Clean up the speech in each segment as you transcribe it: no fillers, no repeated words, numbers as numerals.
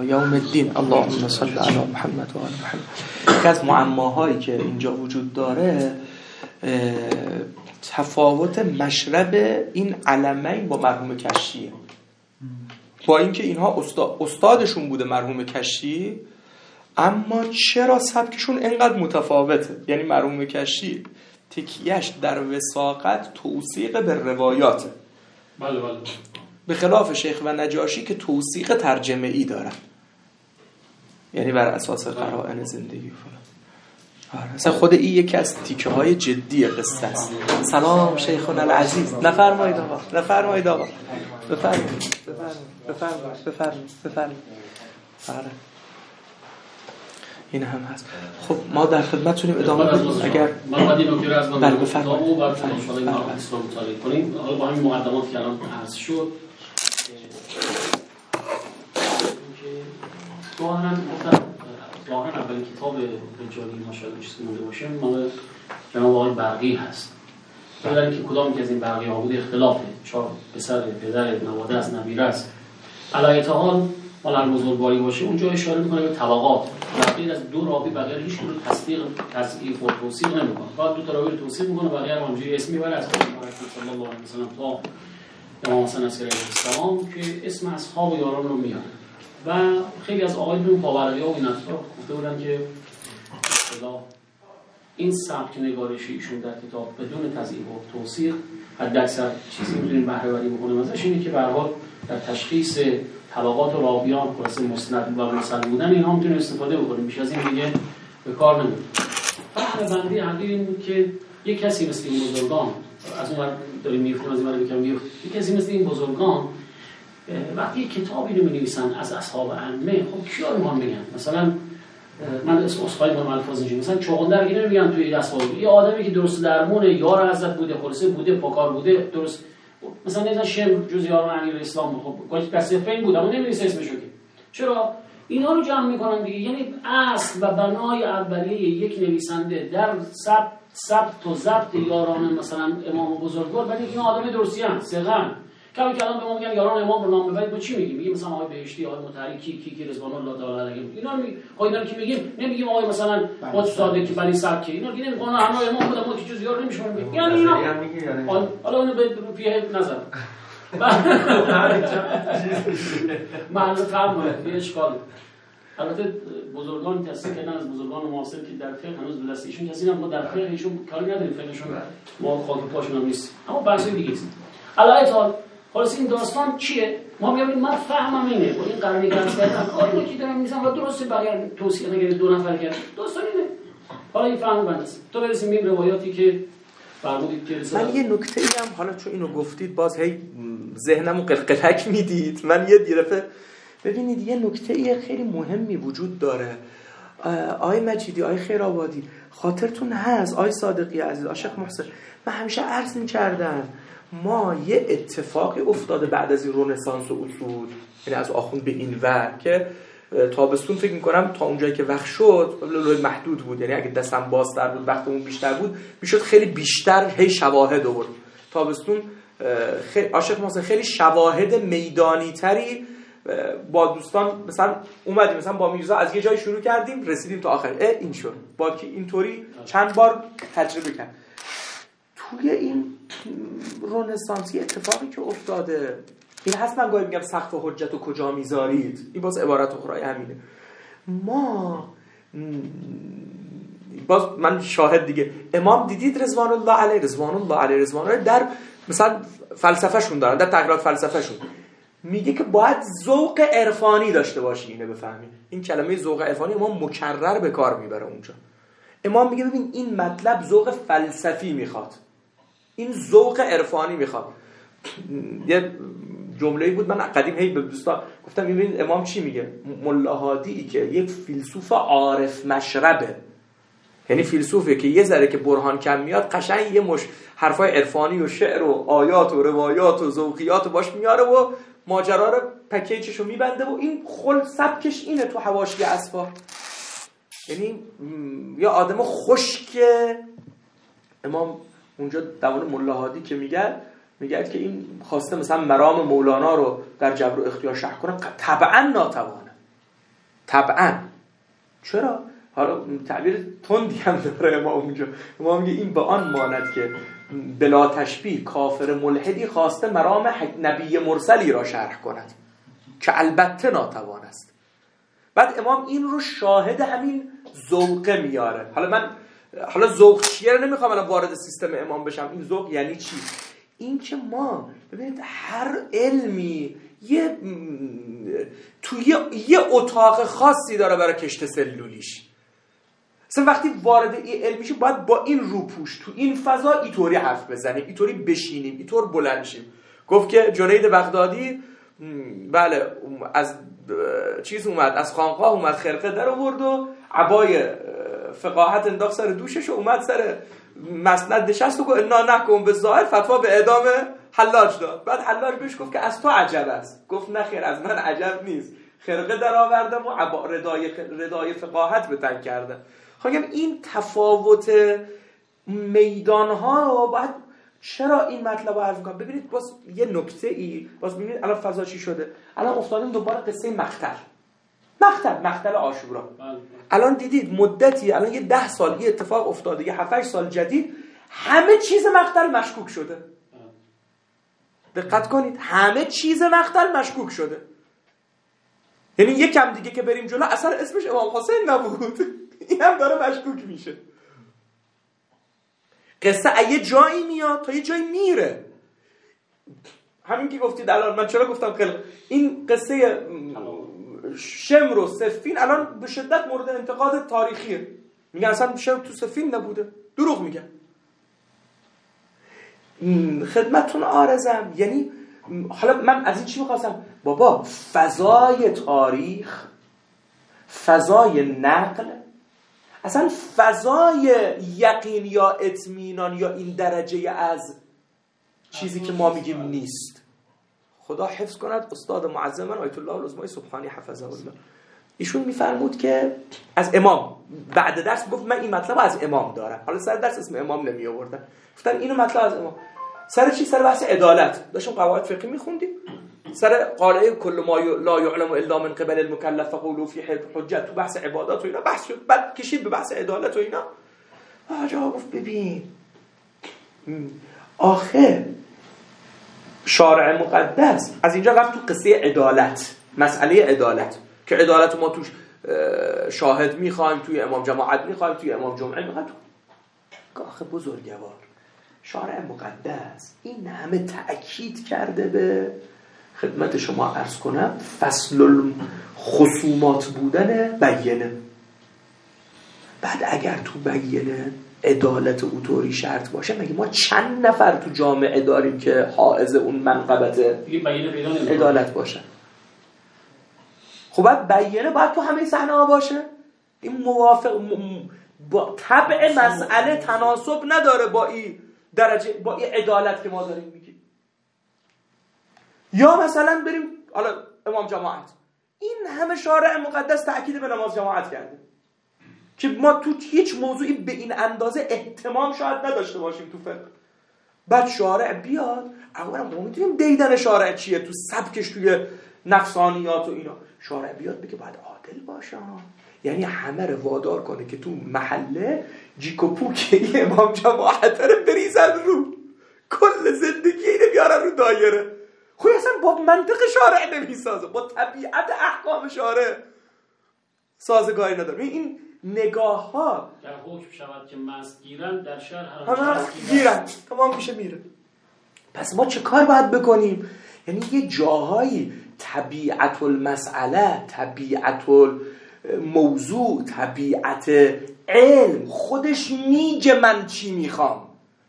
الی یوم الدین اللهم صل علی محمد و آل محمد. یکی از معماهایی که اینجا وجود داره تفاوت مشرب این علمین با مرحوم کشیه. با اینکه اینها استادشون بوده مرحوم کشی، اما چرا سبکشون اینقدر متفاوته؟ یعنی مرحوم کشی تکیهش در وثاقت توثیق به روایاته، بله به خلاف شیخ و نجاشی که توثیق ترجمه ای دارن، یعنی بر اساس قرائن زندگی فلان. اصلا خود این یکی از تیکه های جدی قصه است. سلام شیخنا العزیز. نفرمایید آقا، نفرمایید آقا، بفرمایید بفرمایید. آره این هم هست. خب ما در خدمتتونیم، ادامه بدیم اگر من بعد اینو که از من بله بفرمایید و بعد ان شاء الله ما اسلام مطالعه کنیم. حالا با همین مقدمات که الان عرض شد ظاهرا اولین کتاب رجالی ماشاءالله چیزی مونده باشه مال جناب آقای برقی هست. ولی اینکه کدام که از این برقی ها بوده اختلافه، چون پسر پدر نواده از نبیره است. علی حال مال المزورباری باشه اونجا اشاره میکنه به طبقات. غیر از دو راوی بغیر هیچ کدوم تصدیق تضعیف و توصیف نمیکنه. فقط دو تا راوی توصیف میکنه، بقیه رو همونجوری اسم میبره از رسول صلی الله علیه و سلم تا امام حسن علیه السلام که اسم اصحاب و یاران رو میاره. و خیلی از آقایون پاورقی‌ها و این اطراف گفته بودن که این سبک نگارشی ایشون در کتاب بدون تضعیف و توصیف حداکثر چیزی میتونیم بهره بری بکنیم ازش اینه که به هر حال در تشخیص طبقات و راویان خلاصه مسند و مرسل بودن اینها میتونیم استفاده بکنیم، بیش از این دیگه به کار نمیاد. بهره بندی حقیقی این بود که یک کسی مثل این بزرگان از اون ور داریم میفتیم، از این ور بکنم یک کسی مثل این بزرگان وقتی کتابی رو می‌نویسن از اصحاب ائمه، خب کیا رو ما میگن؟ مثلا من اسم اسخای با الفاظ اینجوری مثلا چوغندر که نمیگن توی دستور یه آدمی که درست درمونه، یار حضرت بوده، خلاصه بوده، پاکار بوده، درست مثلا نمیدونم شم جز یاران امیر اسلام، خب کلی کسفین بود اما نمی‌نویسه اسمشو که. چرا اینا رو جمع می‌کنن دیگه؟ یعنی اصل و بنای اولیه یک نویسنده در ثبت و ضبط یاران مثلا امام بزرگوار، ولی این آدم درستی ان، ثقه. کمی که الان به ما میگن یاران امام رو نام ببرید، با چی میگیم؟ میگیم مثلا آقای بهشتی، آقای مطهری، کی رضوان الله تعالی علیه. اینا که میگیم نمیگیم آقای مثلا قدس صادق که بنی سبک، اینا که نمیگن همه امام بودن، ما که جز یار نمیشون میگیم. یعنی اینا حالا اونو به پیه نظر من فهمم یه اشکال. البته بزرگان تصدیق کردن از بزرگان معاصر که در فقه هنوز به دست ایشون کسی ما در فقه ایشون کاری نداریم، فقهشون ما خاک پاشون هم نیست، اما بحث دیگه است. علایت خلاص این داستان چیه؟ ما میگیم من فهمم اینه، با این قرنی گرس کردن کاری که دارم میزنم و درسته بقیه توصیه نگیره دو نفر کرد داستان اینه. حالا این فهم بندست تو برسیم به روایاتی که فرمودید که من یه نکته‌ای هم حالا چون اینو گفتید باز هی ذهنمو قلقلک میدید، من یه دیرفه ببینید یه نکته‌ای خیلی مهمی وجود داره. آقای مجیدی، آقای خیرآبادی، خاطرتون هست آقای صادقی عزیز، عاشق محسن، من همیشه عرض می‌کردم ما یه اتفاقی افتاده بعد از این رنسانس و اصول، یعنی از آخوند به این ور که تابستون فکر می‌کنم تا اونجایی که وقت شد محدود بود، یعنی اگه دستم بازتر بود وقتمون بیشتر بود میشد خیلی بیشتر هی شواهد آورد. تابستون خیلی عاشق محسن خیلی شواهد میدانی تری با دوستان مثلا اومدیم، مثلا با میرزا از یه جای شروع کردیم رسیدیم تا آخر این شد، با کی اینطوری چند بار تجربه کرد. توی این رنسانس اتفاقی که افتاده این هست، من گاهی میگم سقف حجت رو کجا میذارید، این باز عبارت اخرای همینه. ما باز من شاهد دیگه، امام دیدید رضوان الله علیه در مثلا فلسفه‌شون دارن، در تقریرات فلسفه‌شون میگه که باید ذوق عرفانی داشته باشی اینو بفهمی. این کلمه ذوق عرفانی امام مکرر به کار میبره اونجا. امام میگه ببین این مطلب ذوق فلسفی میخواد، این ذوق عرفانی میخواد. یه جمله‌ای بود من قدیم هی به دوستان گفتم ببین امام چی میگه؟ ملا هادی که یک فیلسوف عارف مشربه، یعنی فیلسوفی که یه ذره که برهان کم میاد قشنگ یه مش حرفای عرفانی و شعر و آیات و روایات و ذوقیات باش میاره و ماجرا رو پکیجشو میبنده و این خل سبکش اینه تو حواشی اصفا. یعنی یه آدم خشکه. امام اونجا دوان ملا هادی که میگه که این خواسته مثلا مرام مولانا رو در جبر و اختیار شرح کنه، طبعا ناتوانه. طبعا. چرا؟ حالا تعبیر تندی هم داره ما اونجا، ما میگه این به آن ماند که بلا تشبیه کافر ملحدی خواسته مرام نبی مرسلی را شرح کند که البته ناتوان است. بعد امام این رو شاهد همین ذوقه میاره. حالا ذوق چیه رو نمیخوام الان وارد سیستم امام بشم. این ذوق یعنی چی؟ این که ما ببینید هر علمی یه اتاق خاصی داره برای کشت سلولیش. مثلا وقتی وارد این علم میشیم باید با این روپوش تو این فضا اینطوری حرف بزنیم، اینطوری بشینیم، اینطور بلند شیم. گفت که جنید بغدادی بله از چیز اومد، از خانقاه اومد، خرقه در آورد و عبای فقاهت انداخت سر دوشش و اومد سر مسند نشست و گفت انا نحکم بالظاهر، فتوا به اعدام حلاج داد. بعد حلاج بهش گفت که از تو عجب است. گفت نه خیر، از من عجب نیست، خرقه در آوردم و عبا ردای فقاهت به تن کردم. خواهیم این تفاوت میدانها رو باید، چرا این مطلب رو عرض میکنم؟ ببینید باز یه نکته ای، باز ببینید الان فضا چی شده. الان افتادیم دوباره قصه مقتل عاشورا. الان دیدید مدتی، الان یه 10 سال یه اتفاق افتاده، یه 7-8 سال جدید همه چیز مقتل مشکوک شده. دقت کنید، همه چیز مقتل مشکوک شده. یعنی یکم دیگه که بریم جلو اصلا اسمش امام حسین نبود این هم داره مشکوک میشه. قصه یه جایی میاد تا یه جایی میره. همین که گفتید الان من چرا گفتم این قصه شمر و صفین الان به شدت مورد انتقاد تاریخیه. میگن اصلا شمر تو صفین نبوده، دروغ میگن. خدمتتون عارضم، یعنی حالا من از این چی میخواستم؟ بابا فضای تاریخ، فضای نقل، اصلا فضای یقین یا اطمینان یا این درجه از چیزی که ما میگیم نیست. خدا حفظ کند استاد معظم من آیت الله العظمای سبحانی حفظه الله، ایشون میفرمود که از امام بعد درس گفت من این مطلب از امام دارم. حالا سر درس اسم امام نمی آوردن، گفتن اینو مطلب از امام. سر چی؟ سر بحث عدالت داشتیم قواعد فقهی میخوندیم، سر قاعده کل ما لا یعلم الا من قبل المکلف فقولوا فی حجت، تو بحث عبادات و اینا بحث شد. بعد کشید به بحث عدالت و اینا. آجا گفت ببین آخه شارع مقدس از اینجا رفت تو قصه عدالت، مسئله عدالت که عدالت ما توش شاهد میخوایم، توی امام جماعت میخوایم، توی امام جمعه میخوایم. آخه بزرگوار شارع مقدس این همه تأکید کرده به خدمت شما عرض کنم فصل خصومات بودن بیینه. بعد اگر تو بیینه عدالت اوتوری شرط باشه، مگه ما چند نفر تو جامعه داریم که حائز اون منقبت عدالت باشه؟ خب بعد بیینه باید تو همه صحنه ها باشه. این موافق با طبع مسئله تناسب نداره با این درجه، با این عدالت که ما داریم میگیم. یا مثلا بریم حالا امام جماعت، این همه شارع مقدس تأکید به نماز جماعت کرده که ما تو هیچ موضوعی به این اندازه اهتمام شاید نداشته باشیم تو فقه. بعد شارع بیاد، اولا ما میتونیم دیدن شارع چیه تو سبکش، توی نفسانیات و اینا. شارع بیاد بگه باید عادل باشه، یعنی همه رو وادار کنه که تو محله جیک و پوک امام جماعت رو بریزن رو، کل زندگی اینو بیارن رو دایره. خب اصلا با منطق شارع نمیسازه، با طبیعت احکام شارع سازگاری نداره. این نگاه ها در حکم شود که مست گیرن، در شهر همه گیرن، تمام میشه میره. پس ما چه کار باید بکنیم؟ یعنی یه جاهایی طبیعت المسئله، طبیعت موضوع، طبیعت علم خودش میگه من چی میخوام،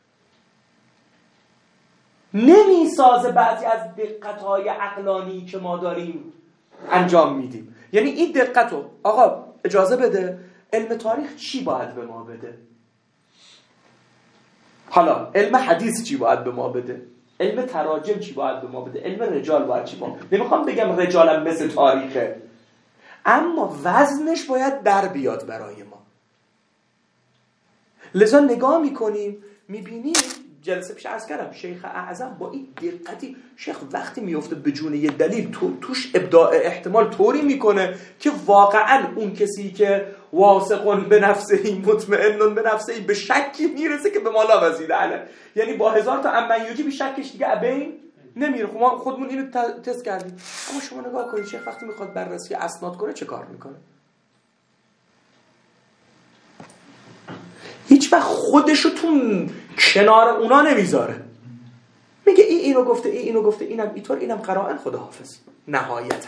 نمیسازه بعضی از دقتهای عقلانی که ما داریم انجام میدیم. یعنی این دقتو آقا اجازه بده، علم تاریخ چی باید به ما بده، حالا علم حدیث چی باید به ما بده، علم تراجم چی باید به ما بده، علم رجال باید چی باید. نمیخوام بگم رجالم مثل تاریخه، اما وزنش باید در بیاد برای ما. لذا نگاه میکنیم میبینیم جلسه پیش عرض کردم شیخ اعظم با این دقتی، شیخ وقتی میفته به جون یه دلیل توش ابداع احتمال طوری میکنه که واقعا اون کسی که واثق به نفسه مطمئن به نفسه به شکی میرسه که به مالا وزیر علی، یعنی با 1000 تا امنیوجی به شکش دیگه ابین نمیره. خب ما خودمون اینو تست کردیم. اما شما نگاه کنید شیخ وقتی میخواد بررسی اسناد کنه چه کار میکنه؟ هیچ وقت خودشو تو کنار اونا نمیذاره، میگه این اینو گفته، این اینو گفته، اینم اینطور، اینم قرائن، خداحافظ. نهایتا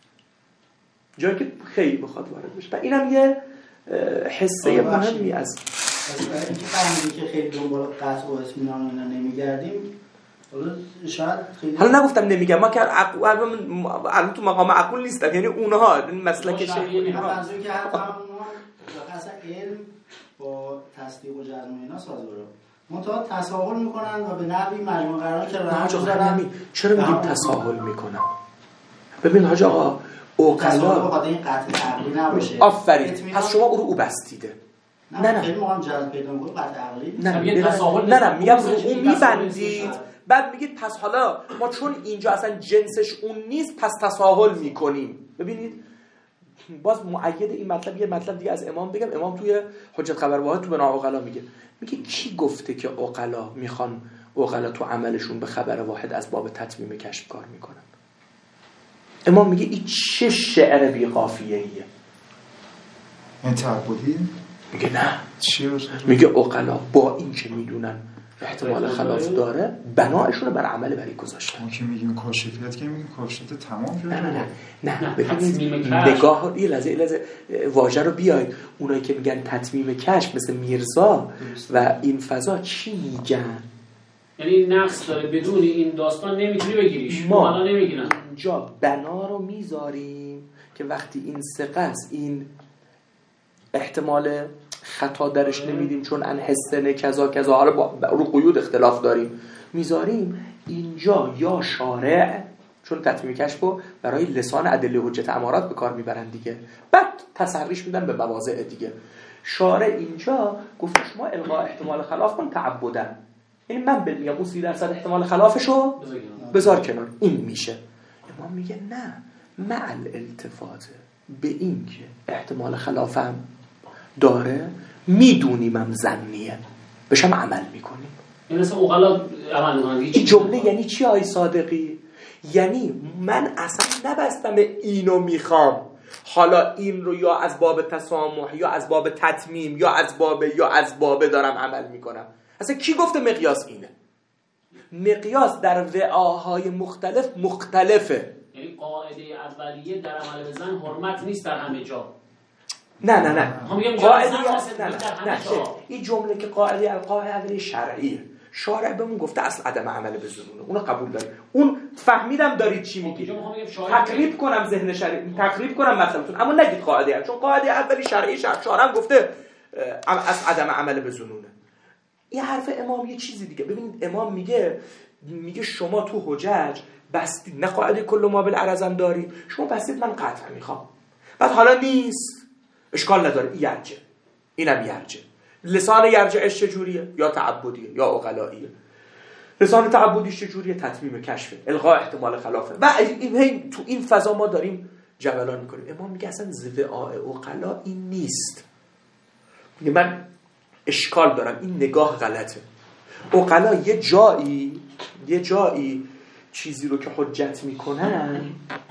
جایی که خیلی بخواد وارد بشه و اینم یه حسه مهمی از اینکه فهمیدی که خیلی دنبال قطع و اطمینان اینا نمیگردیم. شاید خیلی حالا نگفتم نمیگم، ما که الان تو مقام عقول نیستم، یعنی اونها مسلک شیخ اینها منظور که حتی اونها اصلا علم با تصدیق و جزم اینا سازوره منتها تساهل میکنن و به نحوی مجموع قرار که راه گذارن. چرا میگیم تساهل میکنن؟ ببین حاج آقا عقلا بخاطر این قطع عقلی نباشه. آفرین، پس شما او بسطیده. نه خیلی موقع جذب پیدا می‌کنه قطع عقلی نه میگم اون میبندید بعد میگید پس حالا ما چون اینجا اصلا جنسش اون نیست پس تساهل میکنیم. ببینید باز مؤید این مطلب یه مطلب دیگه از امام بگم. امام توی حجت خبر واحد تو بنا عقلا میگه کی گفته که عقلا میخوان عقلا تو عملشون به خبر واحد از باب تتمیم کشف کار میکنن؟ امام میگه این چه شعر بی قافیه‌ایه. این تعبدی؟ میگه نه. میگه عقلا با این که میدونن احتمال خلاف داره بنایشون رو بر عمل بری گذاشتن. ما که میگیم کاشفیت که میگیم کاشفیت تمام شده. نه ببینید نگاه یه لحظه واژه رو بیاید. اونایی که میگن تتمیم کشف مثل میرزا و این فضا چی میگن؟ یعنی نقص داره بدون این داستان نمیتونی بگیریش. ما الان نمیگیرن. اینجا بنا رو میذاریم که وقتی این ثقه این احتمال خطا درش نمیدیم چون ان حسن کذا حالا رو قیود اختلاف داریم میذاریم اینجا. یا شارع چون تتمیم کشفو برای لسان ادله حجت امارات به کار میبرن دیگه، بعد تصریح میدن به مواضع دیگه. شارع اینجا گفت شما الغاء احتمال خلاف کن تعبدن، یعنی من بهت میگم اون 30% احتمال خلافشو بذار کنار، این میشه. امام میگه نه، مع الالتفات به این که احتمال خلافم داره میدونیم هم ظنیه بشم عمل میکنیم. این مثل اوغلا عمل میکنن. این جمله یعنی چی آی صادقی؟ یعنی من اصلا نبستم اینو میخوام حالا این رو یا از باب تسامح یا از باب تتمیم یا از باب دارم عمل میکنم. اصلا کی گفته مقیاس اینه؟ مقیاس در وعاهای مختلفه. یعنی قاعده اولیه در عمل به زن حرمت نیست در همه جا. نه قاعده نه این جمله که قاعده اولیه شرعیه. شارع بهمون گفته اصل عدم عمل به ظنونه، اونو قبول داریم. اون فهمیدم دارید چی میگید. تقریب کنم ذهن شرعی، تقریب کنم مثلتون، اما نگید قاعده، چون قاعده اولی شرعی شارع هم گفته اصل عدم عمل به ظنونه. این حرف امام یه چیزی دیگه. ببینید امام میگه شما تو حجج بستید، نه قاعده کل ما بالعرضم داری، شما بستید من قطع میخوام، بعد حالا نیست اشکال نداره یرجه، اینم یرجه. لسان یرجعش چجوریه؟ یا تعبدیه یا عقلاییه. لسان تعبدیش چجوریه؟ تتمیم کشفه، الغاء احتمال خلافه. و تو این فضا ما داریم جبلان میکنیم. امام میگه اصلا زوعاء عقلا این نیست. میگه من اشکال دارم، این نگاه غلطه. عقلا یه جایی چیزی رو که حجت میکنن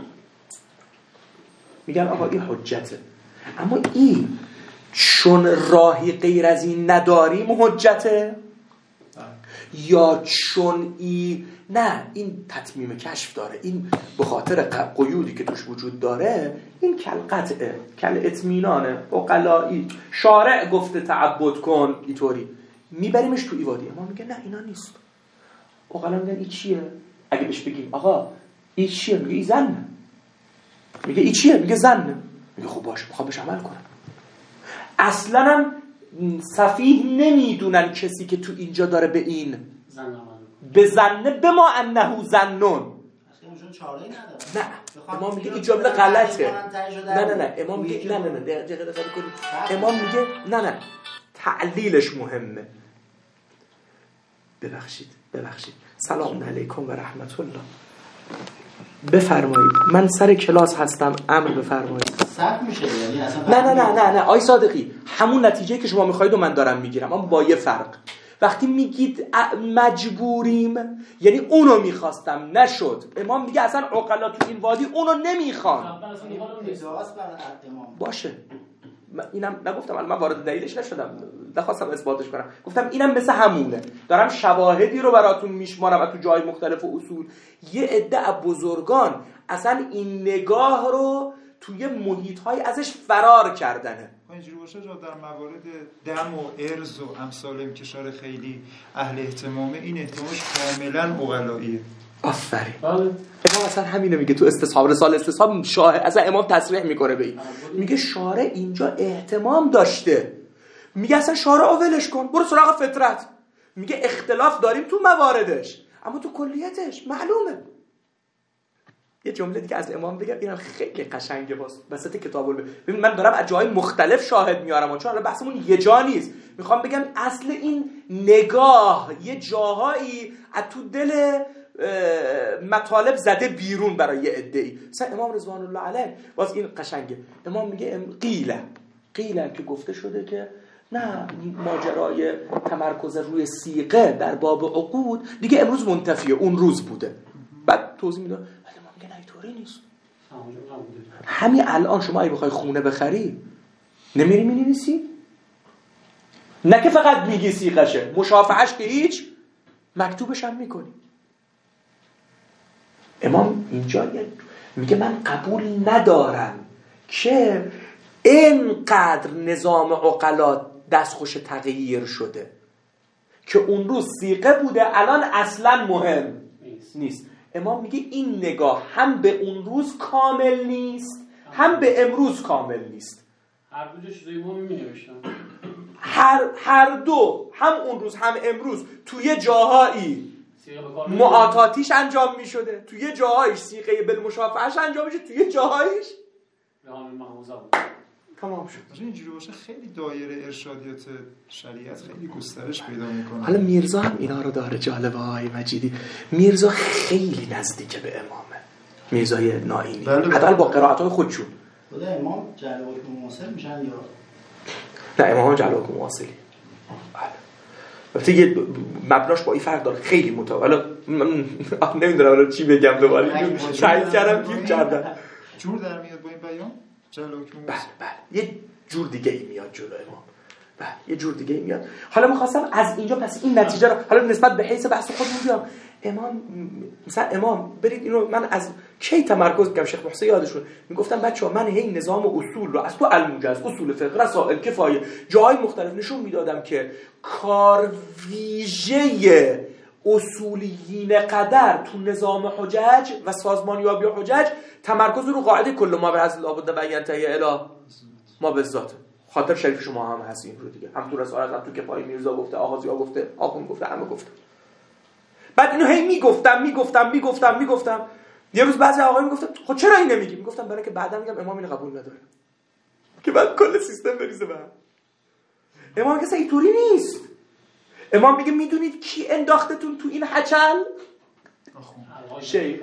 میگن آقا این حجته، اما این چون راهی غیر از این نداریم حجته، یا چون نه این تتمیم کشف داره، این به خاطر قیودی که توش وجود داره، این کل اطمینانه عقلایی. شارع گفته تعبد کن اینطوری، میبریمش تو ایوادی. ما میگه نه اینا نیست. عقلا میگن این چیه؟ اگه بهش بگیم آقا این چیه؟ میگه این زنه. میگه این چیه؟ میگه زنه. میگه خب باشه میخوام بهش عمل کنم. اصلا هم سفیه نمیدونن کسی که تو اینجا داره به این بزنه به ما انه زنون. نه امام میگه این جمله غلطه. نه امام میگه نه امام میگه نه تعلیلش مهمه. ببخشید سلام علیکم و رحمت الله. بفرمایید. من سر کلاس هستم، امر بفرمایید. صف میشه یعنی اصلا نه آی صادقی، همون نتیجه که شما میخواید و من دارم میگیرم، اما با یه فرق. وقتی میگید مجبوریم یعنی اونو میخواستم نشد. امام میگه اصلا عقلا تو این وادی اونو نمیخوان. باشه، اینم نگفتم، من وارد دلیلش نشدم، نخواستم اثباتش کنم، گفتم اینم مثل همونه، دارم شواهدی رو براتون میشمارم از تو جای مختلف و اصول. یه عده از بزرگان اصلا این نگاه رو توی محیط‌های ازش فرار کردنه. اینجوری باشه جا در موارد دم و ارز و امثال انکشار خیلی اهل اهتمامه، این احتمامش کاملا عقلاییه. آفرین. امام اصلا همینو میگه تو استصحاب، رساله استصحاب شارع اصلا امام تصریح میکنه به این، میگه شارع اینجا اهتمام داشته، میگه اصلا شارع ولش کن، برو سراغ فطرت. میگه اختلاف داریم تو مواردش اما تو کلیتش معلومه. یه جمله دیگه از امام بگم، اینم خیلی قشنگه وسط کتابو. ببین من دارم از جای مختلف شاهد میارم، چون الان بحثمون یه جا نیست. میخوام بگم اصل این نگاه یه جاهایی از تو دل مطالب زده بیرون برای یه عده‌ای. مثلا امام رضوان الله علیه باز این قشنگه. امام میگه قیله که گفته شده که نه، ماجرای تمرکز روی صیغه در باب عقود دیگه امروز منتفیه، اون روز بوده. بعد توضیح میده امام میگه نه اینطوری نیست. همین الان شما اگه بخوای خونه بخری نمیری مینویسی؟ نه که فقط میگی صیغشه، مشافهش که هیچ، مکتوبش هم میکنی. امام اینجا میگه من قبول ندارم که اینقدر نظام عقلات دستخوش تغییر شده که اون روز صیغه بوده الان اصلا مهم نیست. امام میگه این نگاه هم به اون روز کامل نیست هم به امروز کامل نیست. هر دو جا چیزایی مهمی می‌نوشتن، هر دو، هم اون روز هم امروز توی جاهایی معاطاتیش انجام می شده، توی جاهایش صیغه بالمشافههش انجام میشه، توی جاهایش به همین محوزه بود. تمام شد. اینجوری باشه خیلی دایره ارشادیات شریعت خیلی گسترش پیدا میکنه. حالا میرزا هم اینا رو داره. جالبه های مجیدی، میرزا خیلی نزدیک به امامه، میرزای نائینی، حتی با قرائت‌های خودشون. خدا امام جلوه معاصر میشن یا نه؟ امام جلوه معاصری. البته یه مبناش با این فرق داره، خیلی متفاوته. نمیدونم الان چی بگم، دوباره تایید کردم گیر کردم. جور در میاد با این بیان جلوه معاصر. بله یه جور دیگه ای میاد جلو امام. یه جور دیگه ای میاد. حالا می‌خواستم از اینجا پس این نتیجه رو حالا نسبت به حیث بحث خودمون بیام. امام مثلا امام برید اینو من از کی تمرکز می‌کنم، شیخ محسن یادشون میگفتم بچه‌ها من هی نظام اصول رو از تو الموجز، اصول فقه، رسائل، کفایه، جاهای مختلف نشون میدادم که کار ویژه اصولیین قدر تو نظام حجج و سازمانیابی حجج تمرکز رو قاعده کل ما به حضرت الله و ینتهی الی ما بالذات. خاطر شریف شما هم هست این رو دیگه، هم تو رسائل، هم تو کفایه میرزا گفته، آغازی‌ها گفته، آخوند گفته، همه گفته. بعد اینو هی میگفتم. یه روز بعضی آقایون میگفتن خب چرا این نمیگی؟ میگفتم برای که بعدا میگم امام اینو قبول نداره، که بعد کل سیستم بریزه به هم. امام میگه اینطوری نیست. امام میگه میدونید کی انداختتون تو این هچل؟ شیخ.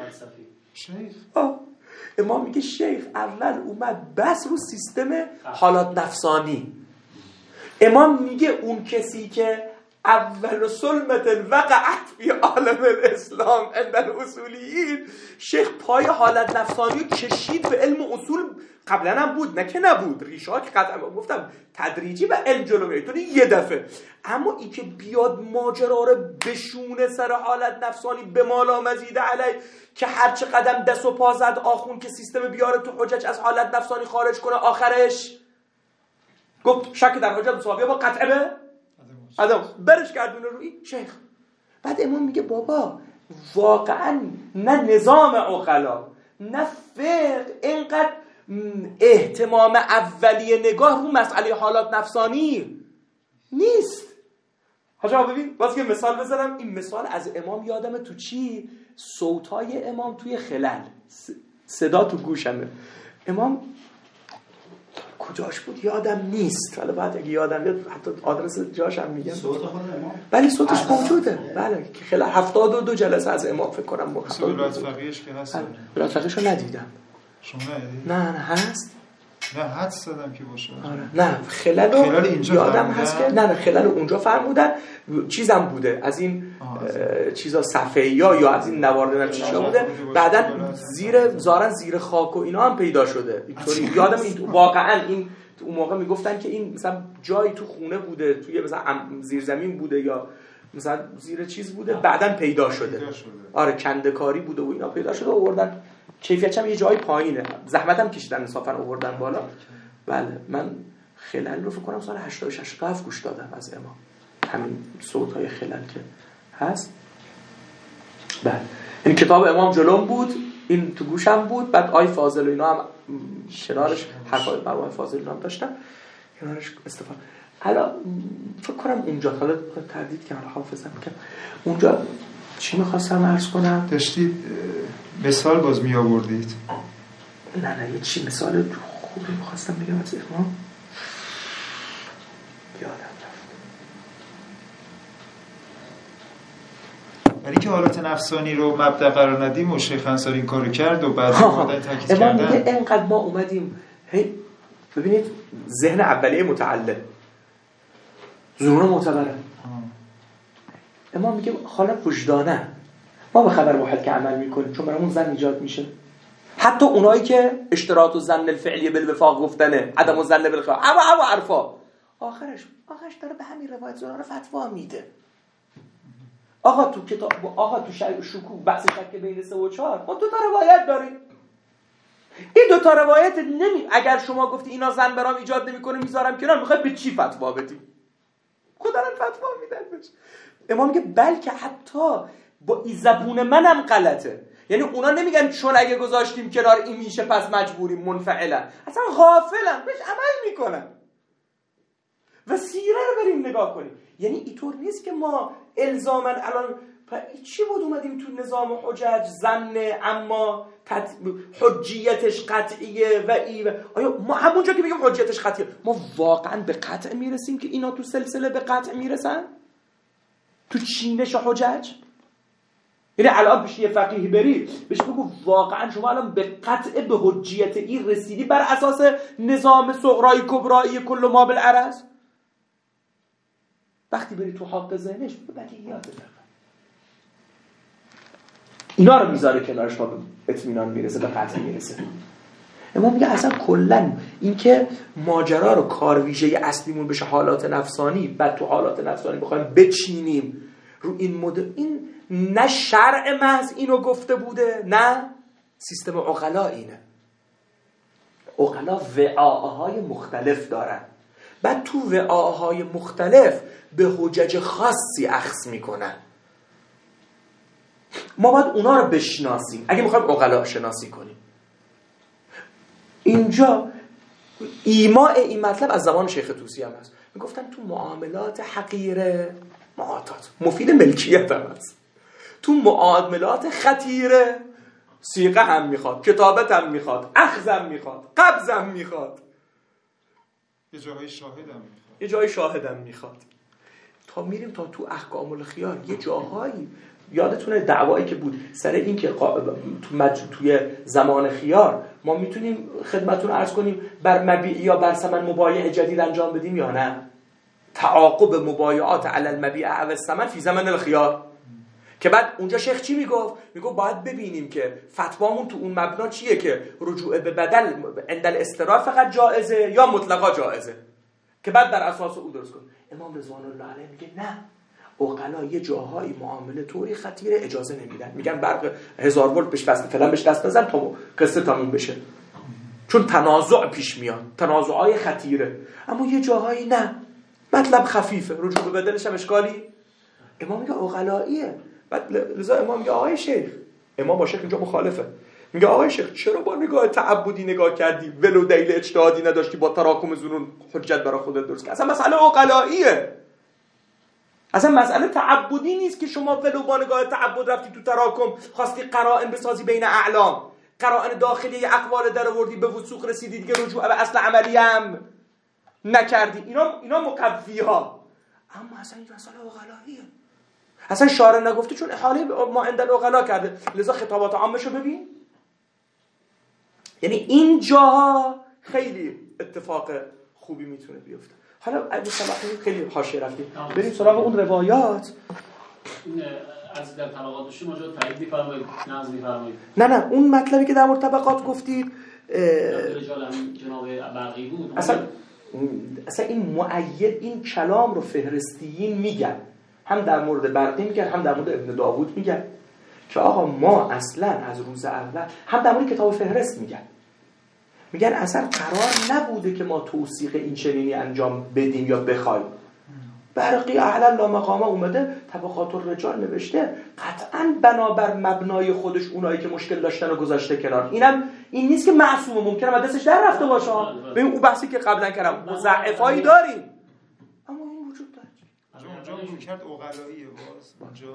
امام میگه شیخ اول اومد بس رو سیستم حالات نفسانی. امام میگه اون کسی که اول سلمت وقعت فی عالم الاسلام عند الاصولیین، شیخ پای حالت نفسانی کشید به علم اصول. قبلا هم بود، نه که نبود، ریشه‌ها که قطعا گفتم تدریجی به علم جلو میره یه دفعه. اما این که بیاد ماجرا رو بشونه سر حالت نفسانی به مالا مزید علی، که هر چه قدم دست و پا زد آخون که سیستم بیاره تو حجج از حالت نفسانی خارج کنه، آخرش گفت شک در حجت مصابیه با قطعه به عدم برش گردونه روی شیخ. بعد امام میگه بابا واقعا نه نظام عقلا نه فقه اینقدر اهتمام اولیه نگاه رو مسئله حالات نفسانی نیست. حاجا ببین باز یه مثال بزنم. این مثال از امام یادمه تو چی؟ صوتای امام توی خلل، صدا تو گوشمه. امام کجاش بود یادم نیست، ولی بعد اگه یادم بیاد حتی آدرس جاش هم میگم. صوت خود امام ولی صوتش موجوده. بله که خیلی 72 جلسه از امام فکر کنم ولایت فقیهش که هست. ولایت فقیهش رو ندیدم. شما ندیدید؟ نه هست. نه حدس زدم که باشه. نه خلال اینجا یادم هست که نه خلال اونجا فرمودن. چیزم بوده از این چیزا صفحه‌ای یا از این نوارد چیزا بوده، بعدن زیر خاک و اینا هم پیدا شده. اینطوری یادم این واقعا این اون موقع میگفتن که این مثلا جایی تو خونه بوده، توی مثلا زیر زمین بوده یا مثلا زیر چیز بوده، بعدن پیدا شده. آره کنده‌کاری بوده و اینا پیدا شده و آوردن. کیفیتش هم یه جای پایینه، زحمت هم کشیدن انصافا آوردن بالا. بله من خلال رو فکر کنم سال 86 گوش دادم از امام، همین صوت‌های خلال که هست. بله این کتاب امام جلوم بود، این تو گوشم بود، بعد آی فاضل و اینا هم کنارش، حرفای مرحوم فاضل اینا هم داشتم کنارش استفاده. حالا فکر کنم اونجا حالا تردید که حالا حافظم که اونجا چی می‌خواستم عرض کنم؟ داشتید مثال باز می آوردید. نه یه چی مثال خوبی می‌خواستم بگم از امام یادم رفت. ولی که حالات نفسانی رو مبدأ قرار ندیم و شیخ انصاری این کارو کرد و بعد اومدن تاکید کردن. امام میگه اینقدر ما اومدیم ببینید ذهن اولیه متعلم ظهور معتبره. امام میگه حالا وجدانه ما به خبر واحد که عمل میکنیم، چون برامون زن ایجاد میشه. حتی اونایی که اشتراط و ظن الفعلی بالوفاق گفتنه، عدم الظن بالخلاف، اما عرفا آخرش داره به همین روایت زراره فتوا میده. آقا تو کتاب تو شکوک بحث شک بین 3 و 4 ما 2 تا روایت داریم. این 2 تا روایت اگر شما گفتی اینا زن برام ایجاد نمیکنه میذارم کنار، میخوای به چی فتوا بدی؟ خدا رو فتوا میدن. امام میگه بلکه حتی با این زبون منم غلطه. یعنی اونا نمیگن چون اگه گذاشتیم کنار این میشه پس مجبوریم، منفعلا، اصلا غافلن بهش عمل میکنن. و سیره رو بریم نگاه کنیم. یعنی اینطور نیست که ما الزاماً الان چی بود اومدیم تو نظام حجج زنه اما حجیتش قطعیه و آیا ما همونجا که بگیم حجیتش قطعیه ما واقعاً به قطع میرسیم که اینا تو سلسله به قطع میرسن؟ تو چینش حجج؟ یعنی الان پیش یه فقیه بری بهش بگو واقعا شما الان به قطع به حجیت این رسیدی بر اساس نظام صغرای کبرایی کل ما بالعرض؟ وقتی بری تو حق ذهنش بدیهیات بفهم، اینا رو میذاره کنارش تا به اطمینان میرسه، به قطع میرسه. اما میگه اصلا کلا این که ماجرا رو کار ویژه اصلیمون بشه حالات نفسانی، بعد تو حالات نفسانی بخوایم بچینیم رو این مدل، این نه شرع محض اینو گفته بوده نه سیستم عقلا اینه. عقلا وعاهای مختلف دارن، بعد تو وعاهای مختلف به حجج خاصی اخذ میکنن. ما باید اونا رو بشناسیم اگه میخوایم عقلا شناسی کنیم. اینجا ایماء این مطلب از زمان شیخ طوسی هم هست. میگفتن تو معاملات حقیره معاطات مفید ملکیت هم هست، تو معاملات خطیره صیغه هم میخواد، کتابت هم میخواد، اخذ هم میخواد، قبض هم میخواد، یه جای شاهد هم میخواد، یه جای شاهد هم میخواد. تا میریم تا تو احکام الخیار یه جاهایی یادتونه دعوایی که بود سر این که توی زمان خیار ما میتونیم خدمتون عرض کنیم بر مبیع یا بر ثمن مبایع جدید انجام بدیم یا نه؟ تعاقب مبایعات علی المبیع او الثمن فی زمن الخیار. که بعد اونجا شیخ چی میگفت باید ببینیم که فتوامون تو اون مبنا چیه که رجوع به بدل عند الاضطرار فقط جائزه یا مطلقا جائزه، که بعد در اساس او درست کن. امام رضوان الله علیه میگه نه، عقلا یه جاهای معامله طوری خطیره اجازه نمیدن، میگن برق 1000 ولت بهش وصل فلان بهش دست نزن تا قصه تموم بشه، چون تنازع پیش میاد، تنازعای خطیره. اما یه جاهایی نه، مطلب خفیفه، رجوع به بدلش هم اشکالی. امام میگه عقلاییه. بعد لذا امام میگه آقای شیخ، امام با شیخ اینجا مخالفه، میگه آقای شیخ چرا با نگاه تعبدی نگاه کردی ولو دلیل اجتهادی نداشتی با تراکم ظنون حجت برای خودت درست کردی؟ اصلا مسئله عقلاییه، اصلا مسئله تعبدی نیست که شما ولو با نگاه تعبد رفتی تو تراکم خواستی قرائن بسازی بین اعلام. قرائن داخلی اقوال در آوردی به وثوق رسیدی دیگه رجوع به اصل عملی هم نکردی. اینا مقوی ها. اما اصلا این مسئله عقلاییه. اصلا شارع نگفته چون احاله ما عند العقلا کرده، لذا خطابات عامشو ببین. یعنی این جاها خیلی اتفاق خوبی میتونه بیفته. حالا اگه سلاحی خیلی حاشیه رفتیم، بریم سراغ اون روایات. از در طبقات شما جا تایید می‌فرمایید، نقض می‌فرمایید؟ نه اون مطلبی که در مورد طبقات گفتید رجال هم جناب برقی بود. اصلا این مؤید این کلام رو فهرستیین میگن، هم در مورد برقی میگن هم در مورد ابن داوود میگن که آقا ما اصلا از روز اول، هم در مورد کتاب فهرست میگن اصلا قرار نبوده که ما توثیق این چنینی انجام بدیم یا بخوایم. برقی اعلی لا مقامه اومده طبقات الرجال نوشته، قطعا بنابر مبنای خودش اونایی که مشکل داشتن رو گذاشته کنار. این نیست که معصومه، ممکنه از دستش در رفته باشه. ببین اون بحثی که قبلا کردم مضاعفایی داریم، اما این وجود داره. اونجا روی کرد عقلاییه باز اونجا.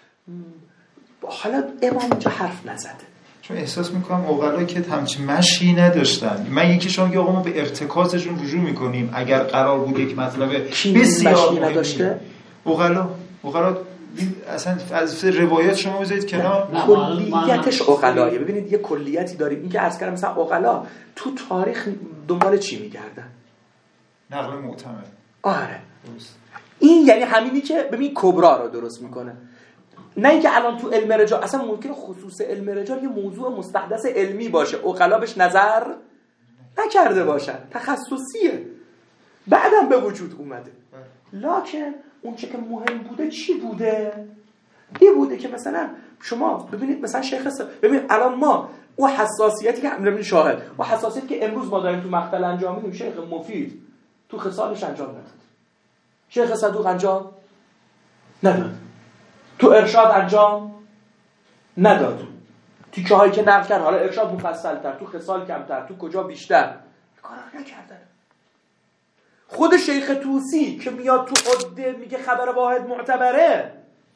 حالا امام اونجا حرف نزده چون احساس میکنم عقلا که همچین مشی نداشتن. من یکیشون که آقا ما به ارتکازشون رجوع میکنیم اگر قرار بود یک مطلب بسیار نداشته. عقلا اصلا از روایات شما بذارید کنار، کلیتش عقلایه. ببینید یه کلیتی داریم، این که عرض کردم مثلا عقلا تو تاریخ دنبال چی میگردن؟ نقل معتمد. آره این یعنی همینی که ببین کبرا رو درست میکنه. نه اینکه الان تو علم رجال اصلا ممکنه خصوص علم رجال یه موضوع مستحدث علمی باشه، عقلا بهش نظر نکرده باشن، تخصصیه، بعدم به وجود اومده. لکن اون چه که مهم بوده چی بوده؟ این بوده که مثلا شما ببینید مثلا ببینید الان ما اون حساسیتی که همین شاهد و حساسیتی که امروز ما داریم تو مقتل انجام میدیم، شیخ مفید تو خصالش انجام نداد، شیخ صدوق انجام نداد، تو ارشاد انجام نداد، تیکه هایی که نقل کرد حالا ارشاد مفصل تر، تو خصال کمتر، تو کجا بیشتر کارا نکردن. خود شیخ طوسی که میاد تو عده میگه خبر واحد معتبره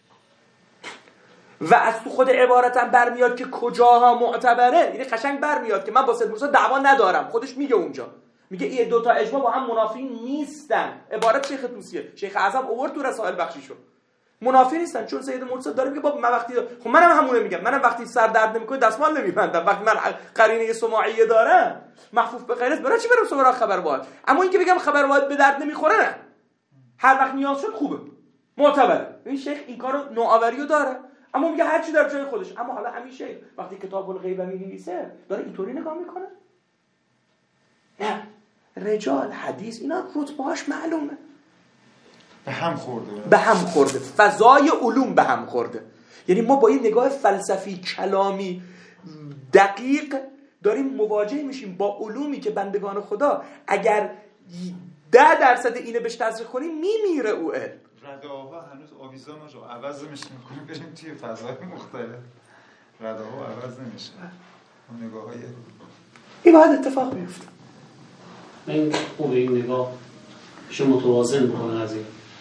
و از تو خود عبارتم برمیاد که کجاها معتبره، یعنی قشنگ برمیاد که من با سید موسی دعوا ندارم. خودش میگه اونجا، میگه این دو تا اجماع با هم منافی نیستن. عبارت شیخ طوسیه، شیخ اعظم آورد تو رسائل بخشیشو، منافی نیستن. چون سید مرتضی داره میگه بابا من وقتی خب منم همونه میگم، منم وقتی سر درد نمیکنه دستمال نمیبندم، وقتی من قرینه سماعیه دارم محفوظ به غیرت برای چی برم سراغ خبر واحد؟ اما اینکه بگم خبر واحد به درد نمیخوره نه، هر وقت نیاز شد خوبه معتبره. این شیخ این کارو نوآوریو داره، اما میگه هر چی در جای خودش. اما حالا همین شیخ وقتی کتاب الغیب می‌نویسه داره اینطوری نگاه میکنه؟ نه، رجال حدیث اینا رتبه‌هاش معلومه، به هم خورده، فضای علوم به هم خورده. یعنی ما با این نگاه فلسفی کلامی دقیق داریم مواجه میشیم با علومی که بندگان خدا اگر 10% اینه بهش تزریق کنیم میمیره او علم. رداها هنوز آویزان رو عوض نمیشه، بریم توی فضای مختلف رداها عوض نمیشه. اون نگاه‌های این باید اتفاق بیفته. این خوبه این نگاه شما متوازن بکنه قضیه.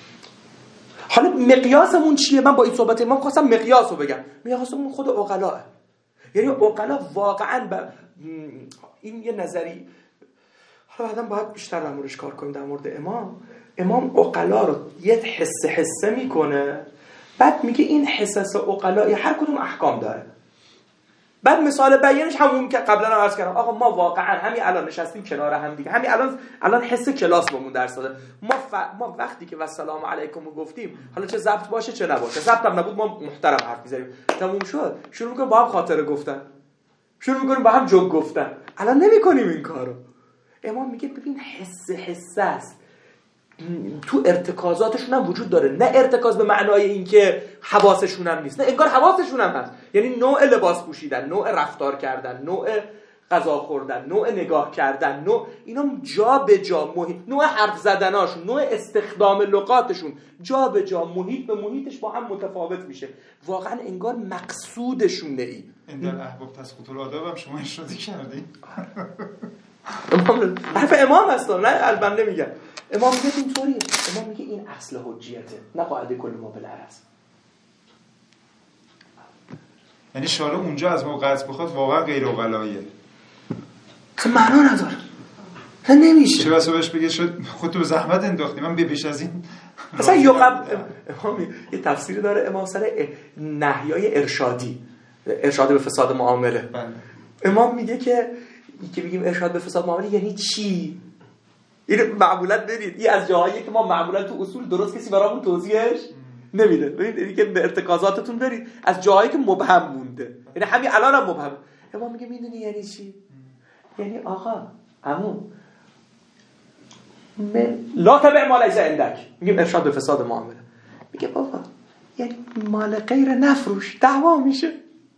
حالا مقیاسمون چیه؟ من با این صحبت امام خواستم مقیاس رو بگم. مقیاسمون خود عقلاه. یعنی عقلا واقعا این یه نظری، حالا بعداً باید بیشتر در موردش کار کنیم. در مورد امام عقلا رو یه حسه میکنه، بعد میگه این حسس عقلا هر کدوم احکام داره. بعد مثال بیانش همون که قبلا هم عرض کردم، آقا ما واقعا همین الان نشستیم کنار هم دیگه، همین الان حس کلاس بهمون درس داده. ما وقتی که والسلام علیکم رو گفتیم، حالا چه ضبط باشه چه نباشه، ضبط هم نبود ما محترم حرف می‌زنیم، تموم شد، شروع می‌کنیم با هم خاطره گفتن، شروع می‌کنیم با هم جوک گفتن. الان نمی‌کنیم این کارو. امام میگه ببین حس است، تو ارتکازاتشون هم وجود داره، نه ارتکاز به معنای اینکه حواسشون هم نیست، نه انگار حواسشون هم هست. یعنی نوع لباس پوشیدن، نوع رفتار کردن، نوع غذا خوردن، نوع نگاه کردن، نوع اینا جا به جا محیط، نوع حرف زدناشون، نوع استخدام لغاتشون جا به جا، محیط به محیطش با هم متفاوت میشه. واقعا انگار مقصودشونه. این در احباب تسقط الآداب هم شما اشاره کردین. حرف امام هست، نه البته میگم. امام میگه اینطوریه. امام میگه این اصل حجیته، نه قاعده کل ما بالعرض. یعنی شارع اونجا از ما قطع بخواد واقعا غیر عقلاییه، اصلا معنا نداره، نمیشه. چه بسا بهش بگه شد خودتو به زحمت انداختی، من پیش از این مثلا امام یه تفسیری داره امام سر نهیای ارشادی، ارشاد به فساد معامله. بله. امام میگه که بگیم ارشاد به فساد معامله یعنی چی؟ این معمولا برید این از جاهایی که ما معمولا تو اصول درست کسی برامون توضیحش نمیده. ببینید که به ارتکازاتتون برید از جاهایی که مبهم مونده، یعنی همین الان هم مبهم. امام میگه میدونی یعنی چی؟ یعنی آقا عمو لا تبع ما لیس عندک، میگیم ارشاد به فساد معامله. میگه بابا یعنی مال غیر نفروش، دعوا میشه.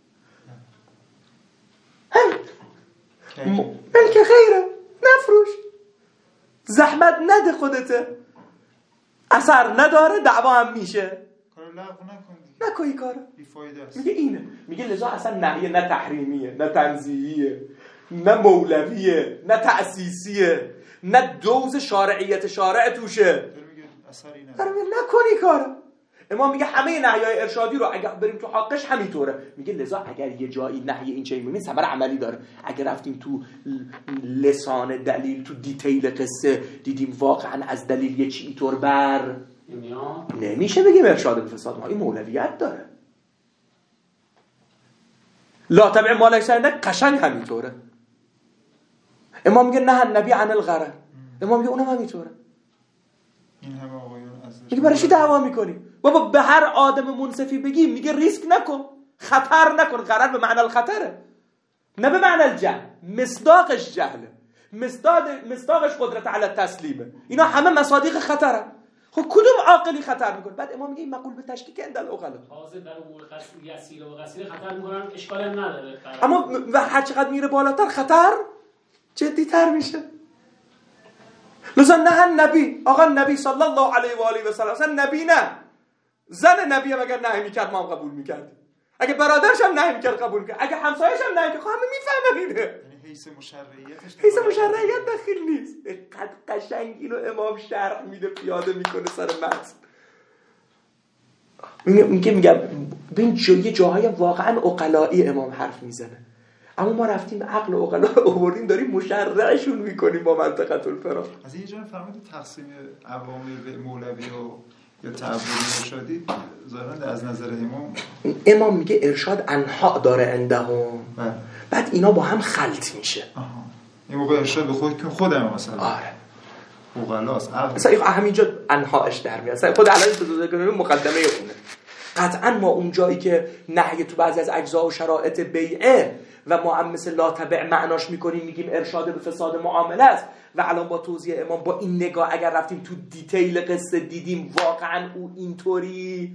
ملک غیره نفروش، زحمت نده خودته، اثر نداره، دعوا هم میشه. کارو لغو نکن، نکنی کارو، بیفایده است. میگه اینه، میگه لذا اصلا نهیه نه تحریمیه نه تنزیهیه نه مولویه نه تأسیسیه نه دوز شارعیت شارع توشه، داره میگه نکنی کارو. امام میگه همه نهیای ارشادی رو اگر بریم تو حقش همینطوره. میگه لذا اگر یه جایی نهی این چه میبینید ثمر عملی داره، اگر رفتیم تو لسان دلیل تو دیتیل قصه دیدیم واقعا از دلیل یه چی اینطور بر نمیشه بگیم ارشاد به فساد، ما این مولویت داره. لا تبع ما لیس عندک قشنگ همینطوره. امام میگه نه نبی عن الغرر، امام میگه اونم همینطوره. این همه آقایون میگه برای چی دعوا میکنی؟ بابا به هر آدم منصفی بگی میگه ریسک نکن، خطر نکن. غرر به معنی الخطره، نه به معنی الجهل. مصداقش جهله، مصداقش قدرت علی التسلیمه. اینا همه مصادیق خطره. خب کدوم عاقلی خطر میکنه؟ بعد امام میگه این مقول به تشکیک اندل عقلا، تازه در امور یسیر و غسیل خطر میکنن، اشکال هم نداره. اما و هر چقدر میره بالاتر خطر جدی تر میشه. لذا نه نبی، آقا نبی صلی الله علیه و آله و سلم، اصلا نبی نه، زن نبی هم اگر نهی میکرد ما هم قبول میکردیم، اگه برادرش هم نهی میکرد قبول میکرد، اگه همسایه‌ش هم نهی میکرد همه میفهمن اینه. یعنی حیث مشرعیت داخل نیست. قد قشنگ اینو امام شرح میده، پیاده میکنه سر متن. میگم ببین یه جاهای واقعا عقلایی امام حرف میزنه، اما ما رفتیم عقل و عقلا رو آوردیم داریم مشرعشون میکنیم با منطقه الفراق. از یه جا فرمودید تقسیم عوامل به مولوی و یا تعبدی ارشادی ظاهرا از نظر امام میگه ارشاد انها داره عندهم، بعد اینا با هم خلط میشه. این موقع ارشاد به خودم مثلا آره عقلاست مثلا همینجا انهاش در میاد. خود الان تو مقدمه اونه. قطعا ما اون جایی که نهی تو بعضی از اجزا و شرایط بیعه و ما هم مثل لا تبع معناش میکنیم میگیم ارشاد به فساد معامله است، و الان با توضیح امام با این نگاه اگر رفتیم تو دیتیل قصه دیدیم واقعا او اینطوری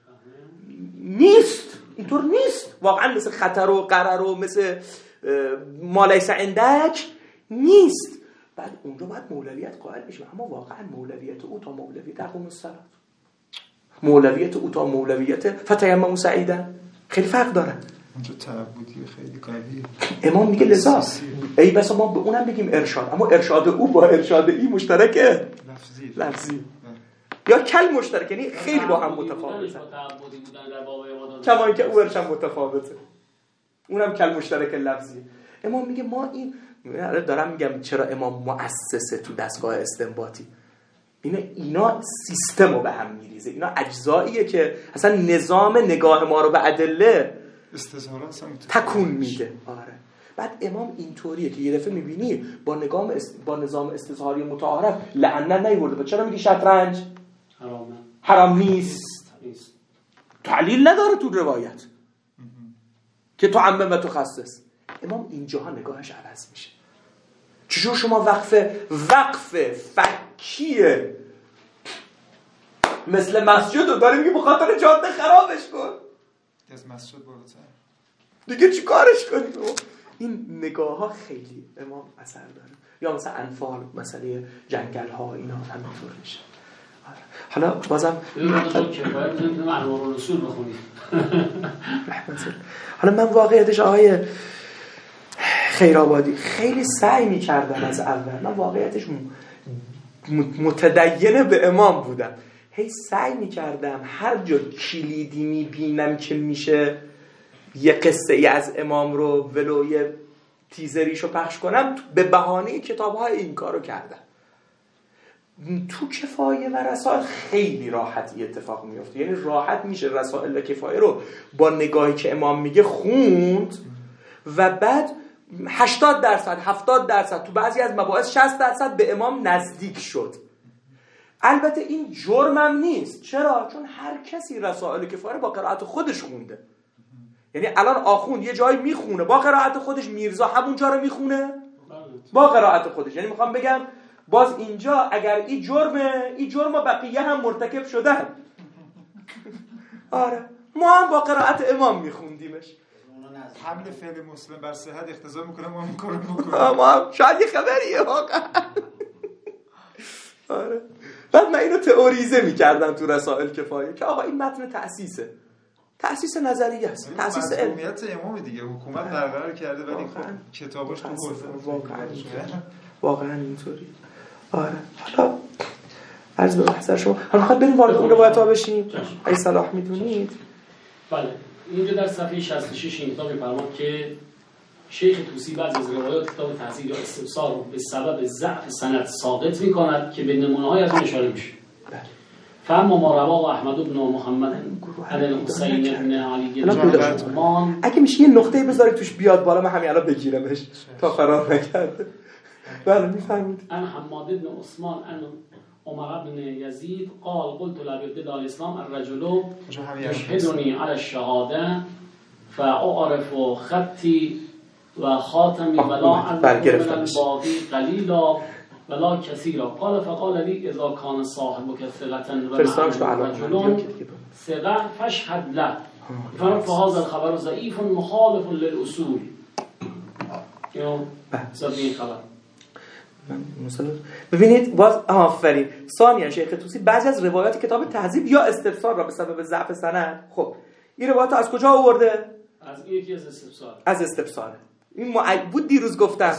نیست، اینطور نیست واقعا، مثل خطر و قرر و مثل ما لیس عندک نیست. بعد اونجا باید مولویت قائل بشیم، اما واقعا مولویت او تا مولویت اقوم الصلاة، مولویت او تا مولویت فتیمموا سعیدا خیلی فرق داره. اونجا تعبدی خیلی قویه. امام میگه لذا ای بس ما به اونم بگیم ارشاد، اما ارشاد او با ارشاد ای مشترکه، لفظی یا کل مشترک، یعنی خیلی با هم متفاوته. کما اینکه او ارشاد متفاوته، اونم کل مشترک لفظی. امام میگه ما این دارم میگم چرا امام مؤسسه تو دستگاه استنباطی، اینا سیستم رو به هم میریزه، اینا اجزاییه که اصلا نظام نگاه ما رو به ادله تکون میده. آره بعد امام اینطوریه که یه دفعه میبینی با نظام استظهاری متعارف لعنت نیورده. چرا میگی شطرنج حرام نیست؟ تعلیل نداره تو روایت که تو عمم و تو خصص. امام اینجاها نگاهش عوض میشه. چجور شما وقف فکیه مثل مسجد رو داری میگی بخاطر جاده خرابش کن، از مسجد بالاتر دیگه چی کارش کنی؟ این نگاه ها خیلی امام اثر داره. یا مثلا انفال، مسئله جنگل ها، اینا همینطور میشه. حالا بازم حالا من واقعیتش آقای خیرآبادی خیلی سعی میکردم از اول، من واقعیتش متدین به امام بودم، هی سعی میکردم هر جا کلیدی میبینم که میشه یه قصه ای از امام رو ولوی تیزریشو پخش کنم، به بهانه کتاب‌های این کارو کردم. تو کفایه و رسائل خیلی راحتی اتفاق میفته، یعنی راحت میشه رسائل و کفایه رو با نگاهی که امام میگه خوند و بعد 80% 70% تو بعضی از مباحث 60% به امام نزدیک شد. البته این جرمم نیست. چرا؟ چون هر کسی رسائل کفایه با قرائت خودش خونده. یعنی الان آخوند یه جایی میخونه با قرائت خودش، میرزا همون جا رو میخونه با قرائت خودش. یعنی میخوام بگم باز اینجا اگر این جرم و بقیه هم مرتکب شدن. آره ما هم با قرائت امام میخوندیمش. حمل فعل مسلم بر صحت اقتضا میکنه ما این کارو بکنیم. ما هم شاید یه خبریه واقعا. آره بعد من اینو تئوریزه میکردم تو رسائل کفایه که آقا این متن تأسیس نظریه است، تأسیس علم. مسئولیت امام دیگه، حکومت برقرار کرده ولی خب کتاباش تو واقعا اینطوری. آره حالا عرض به بحث شما حالا میخواد بریم وارد اون روایت‌ها بشیم ای صلاح میدونید. بله اینجا در صفحه 66 این کتاب می‌فرماد که شیخ طوسی بعضی از روایات کتاب تحصیل یا استفسار رو به سبب ضعف سند ساقط می‌کند که به نمونه‌های از اون اشاره میشه. فهم ما رواه احمد بن محمد عن الحسین بن علی الجمان. اگه میشه یه نقطه بذاری توش بیاد بالا، من همین الان بگیرمش تا فرار نکرده. بله میفهمید. ان حماد بن عثمان ان عمر بن یزید قال قلت لابتداء الاسلام الرجل يشهدني على الشهاده فاعرف خطي و خاتمي ولا اعلم من الباقي قليلا ولا كثيرا قال فقال لي اذا كان صاحبك ثقة ورجل ثقة فاشهد له فهذا الخبر ضعيف مخالف للاصول. یا این خبر ببینید باز آفرین. ثانیاً شیخ طوسی بعضی از روایات کتاب تهذیب یا استفسار را به سبب ضعف سند، خب این روایات از کجا آورده؟ از یکی از استفسار. از استفسار. این بود دیروز گفتم